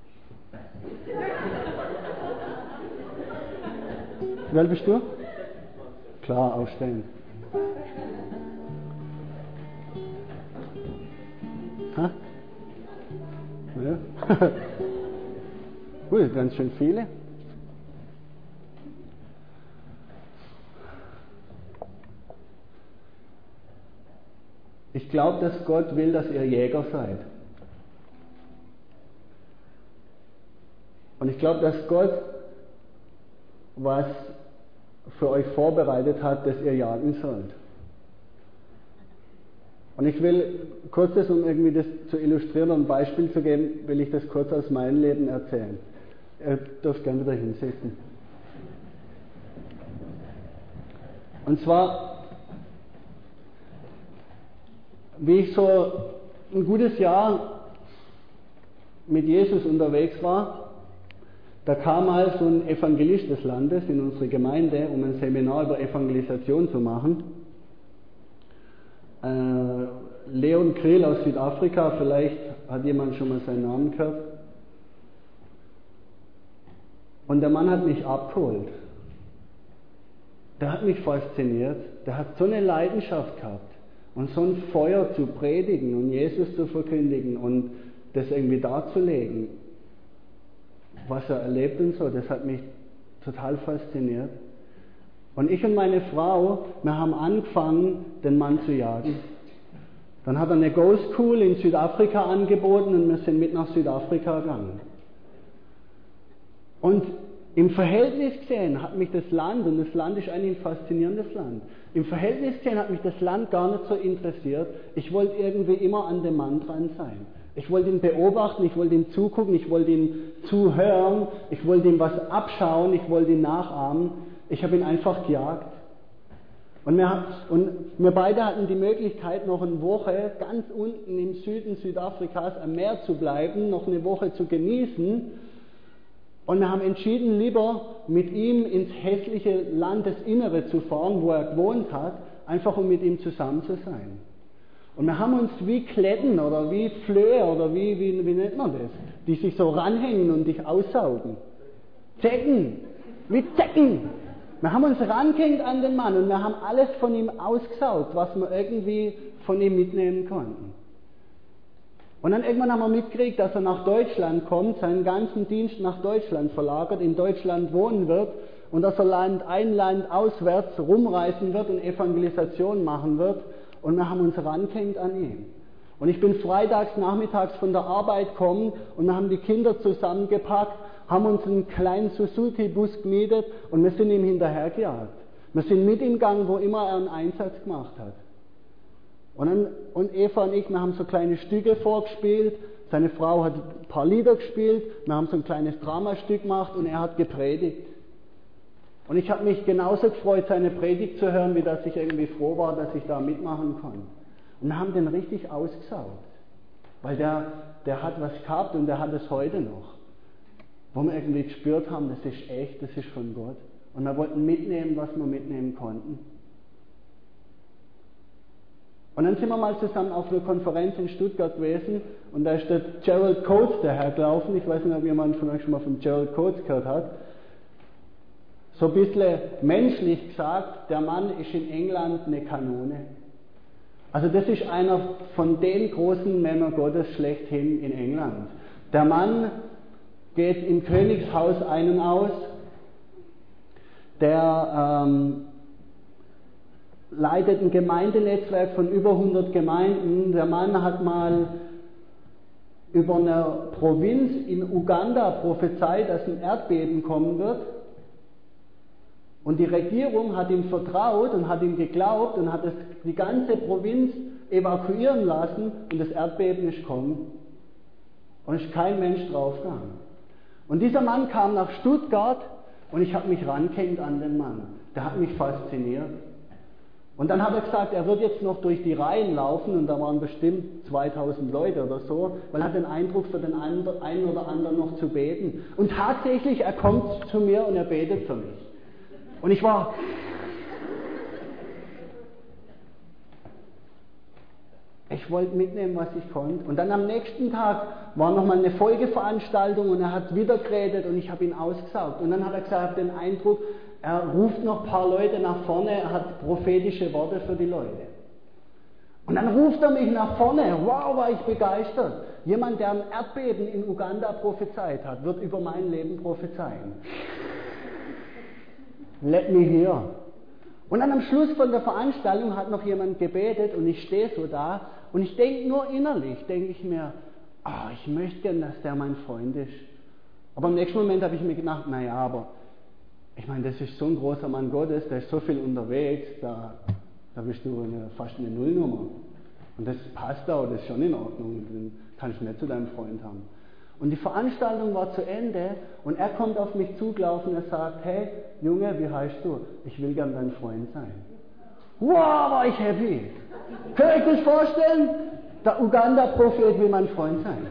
Wie alt bist du? Klar, aufstehen. Ha? Ja. Ui, ganz schön viele. Ich glaube, dass Gott will, dass ihr Jäger seid. Und ich glaube, dass Gott was für euch vorbereitet hat, das ihr jagen sollt. Und ich will kurz das, um irgendwie das zu illustrieren und ein Beispiel zu geben, will ich das kurz aus meinem Leben erzählen. Ihr dürft gerne wieder hinsetzen. Und zwar, wie ich so ein gutes Jahr mit Jesus unterwegs war, da kam mal so ein Evangelist des Landes in unsere Gemeinde, um ein Seminar über Evangelisation zu machen. Leon Kriel aus Südafrika, vielleicht hat jemand schon mal seinen Namen gehört. Und der Mann hat mich abgeholt. Der hat mich fasziniert. Der hat so eine Leidenschaft gehabt und so ein Feuer zu predigen und Jesus zu verkündigen und das irgendwie darzulegen, was er erlebt und so. Das hat mich total fasziniert. Und ich und meine Frau, wir haben angefangen, den Mann zu jagen. Dann hat er eine Go School in Südafrika angeboten und wir sind mit nach Südafrika gegangen. Und im Verhältnis gesehen hat mich das Land, und das Land ist eigentlich ein faszinierendes Land, im Verhältnis gesehen hat mich das Land gar nicht so interessiert. Ich wollte irgendwie immer an dem Mann dran sein. Ich wollte ihn beobachten, ich wollte ihm zugucken, ich wollte ihm zuhören, ich wollte ihm was abschauen, ich wollte ihn nachahmen. Ich habe ihn einfach gejagt. Und wir beide hatten die Möglichkeit, noch eine Woche ganz unten im Süden Südafrikas am Meer zu bleiben, noch eine Woche zu genießen. Und wir haben entschieden, lieber mit ihm ins hässliche Landesinnere zu fahren, wo er gewohnt hat, einfach um mit ihm zusammen zu sein. Und wir haben uns wie Kletten oder wie Flöhe oder wie nennt man das, die sich so ranhängen und dich aussaugen. Zecken, wie Zecken. Wir haben uns rangehängt an den Mann und wir haben alles von ihm ausgesaugt, was wir irgendwie von ihm mitnehmen konnten. Und dann irgendwann haben wir mitgekriegt, dass er nach Deutschland kommt, seinen ganzen Dienst nach Deutschland verlagert, in Deutschland wohnen wird und dass er Land ein, Land auswärts rumreisen wird und Evangelisation machen wird. Und wir haben uns rangehängt an ihn. Und ich bin freitags nachmittags von der Arbeit gekommen und wir haben die Kinder zusammengepackt, haben uns einen kleinen Suzuki-Bus gemietet und wir sind ihm hinterhergejagt. Wir sind mit ihm gegangen, wo immer er einen Einsatz gemacht hat. Und Eva und ich, wir haben so kleine Stücke vorgespielt, seine Frau hat ein paar Lieder gespielt, wir haben so ein kleines Dramastück gemacht und er hat gepredigt. Und ich habe mich genauso gefreut, seine Predigt zu hören, wie dass ich irgendwie froh war, dass ich da mitmachen kann. Und wir haben den richtig ausgesaugt, weil der hat was gehabt und der hat es heute noch. Wo wir irgendwie gespürt haben, das ist echt, das ist von Gott. Und wir wollten mitnehmen, was wir mitnehmen konnten. Und dann sind wir mal zusammen auf einer Konferenz in Stuttgart gewesen und da ist der Gerald Coates dahergelaufen. Ich weiß nicht, ob jemand von euch schon mal von Gerald Coates gehört hat. So ein bisschen menschlich gesagt, der Mann ist in England eine Kanone. Also das ist einer von den großen Männern Gottes schlechthin in England. Der Mann geht im Königshaus ein und aus, der leitet ein Gemeindenetzwerk von über 100 Gemeinden. Der Mann hat mal über eine Provinz in Uganda prophezeit, dass ein Erdbeben kommen wird. Und die Regierung hat ihm vertraut und hat ihm geglaubt und hat die ganze Provinz evakuieren lassen und das Erdbeben ist gekommen. Und es ist kein Mensch draufgegangen. Und dieser Mann kam nach Stuttgart und ich habe mich rangehängt an den Mann. Der hat mich fasziniert. Und dann hat er gesagt, er wird jetzt noch durch die Reihen laufen und da waren bestimmt 2000 Leute oder so, weil er hat den Eindruck, für den einen oder anderen noch zu beten. Und tatsächlich, er kommt zu mir und er betet für mich. Und ich wollte mitnehmen, was ich konnte. Und dann am nächsten Tag war nochmal eine Folgeveranstaltung und er hat wieder geredet und ich habe ihn ausgesaugt. Und dann hat er gesagt, ich habe den Eindruck, er ruft noch ein paar Leute nach vorne, er hat prophetische Worte für die Leute. Und dann ruft er mich nach vorne, wow, war ich begeistert. Jemand, der ein Erdbeben in Uganda prophezeit hat, wird über mein Leben prophezeien. Let me hear. Und dann am Schluss von der Veranstaltung hat noch jemand gebetet und ich stehe so da und ich denke nur innerlich, denke ich mir, ich möchte gern, dass der mein Freund ist. Aber im nächsten Moment habe ich mir gedacht, naja, aber ich meine, das ist so ein großer Mann Gottes, der ist so viel unterwegs, da bist du fast eine Nullnummer. Und das passt auch, das ist schon in Ordnung, den kannst du nicht zu deinem Freund haben. Und die Veranstaltung war zu Ende und er kommt auf mich zugelaufen und er sagt, hey Junge, wie heißt du? Ich will gern dein Freund sein. Wow, war ich happy. Könnt ihr euch das vorstellen? Der Uganda-Prophet will mein Freund sein.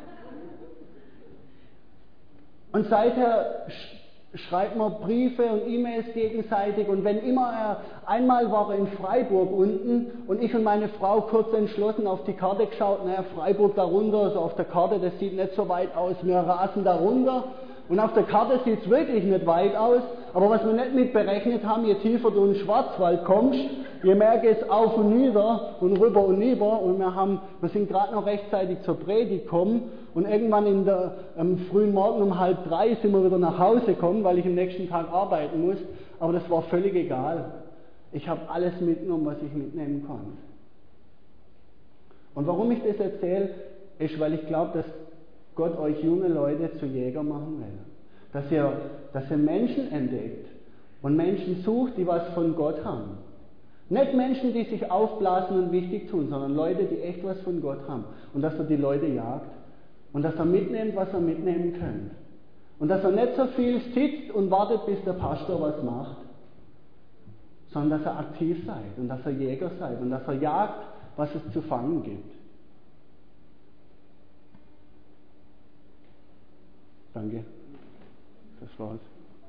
Und seither schreibt man Briefe und E-Mails gegenseitig und wenn immer einmal war er in Freiburg unten und ich und meine Frau kurz entschlossen auf die Karte geschaut, naja, Freiburg da runter, so auf der Karte, das sieht nicht so weit aus, wir rasen da runter und auf der Karte sieht es wirklich nicht weit aus, aber was wir nicht mit berechnet haben, je tiefer du in den Schwarzwald kommst, je mehr geht es auf und nieder und rüber und nieder und wir sind gerade noch rechtzeitig zur Predigt gekommen und irgendwann am frühen Morgen um 2:30 sind wir wieder nach Hause gekommen, weil ich am nächsten Tag arbeiten muss, aber das war völlig egal. Ich habe alles mitgenommen, was ich mitnehmen konnte. Und warum ich das erzähle, ist, weil ich glaube, dass Gott euch junge Leute zu Jäger machen will. Dass ihr Menschen entdeckt und Menschen sucht, die was von Gott haben. Nicht Menschen, die sich aufblasen und wichtig tun, sondern Leute, die echt was von Gott haben. Und dass ihr die Leute jagt. Und dass ihr mitnehmt, was ihr mitnehmen könnt. Und dass ihr nicht so viel sitzt und wartet, bis der Pastor was macht, sondern dass ihr aktiv seid und dass ihr Jäger seid und dass ihr jagt, was es zu fangen gibt. Danke. Das war's.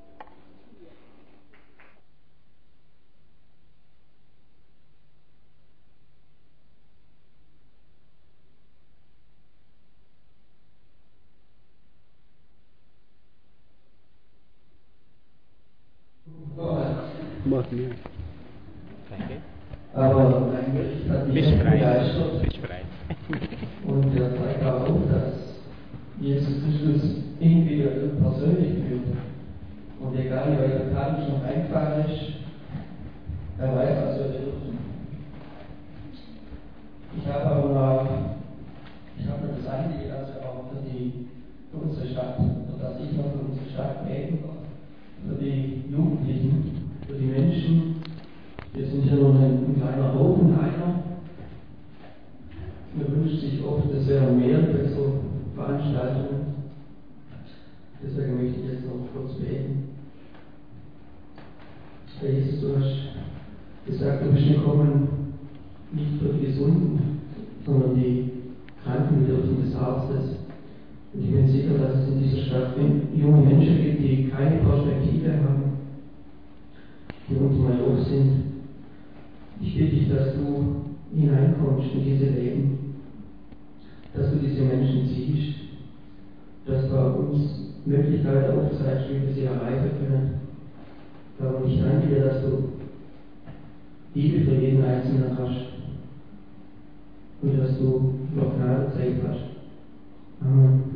Mach mir. Danke. Aber mein Bericht hat mich begeistert. Bist bereit. Und er zeigt auch auf, dass Jesus Christus ihn wieder persönlich führt. Und egal wie weit der Tag schon reingefahren ist, er weiß, was wir dürfen. Ich habe aber noch das Anliegen, dass wir auch für unsere Stadt, und dass ich noch für unsere Stadt beten, für die Jugendlichen, für die Menschen. Wir sind ja nur ein kleiner Haufen einer. Man wünscht sich oft, es wären mehr bei so Veranstaltungen. Deswegen möchte ich jetzt noch kurz beten. Herr Jesus, du hast gesagt, du bist gekommen, nicht für die Gesunden, sondern die Kranken bedürfen des Arztes. Und ich bin sicher, dass es in dieser Stadt junge Menschen gibt, die keine Perspektive haben, die uns mal los sind. Ich bitte dich, dass du hineinkommst in diese Leben, dass du diese Menschen siehst, dass du uns Möglichkeiten aufzeigst, wie wir sie erreichen können. Aber ich danke dir, dass du Liebe für jeden Einzelnen hast und dass du noch Gnade Zeit hast. Amen.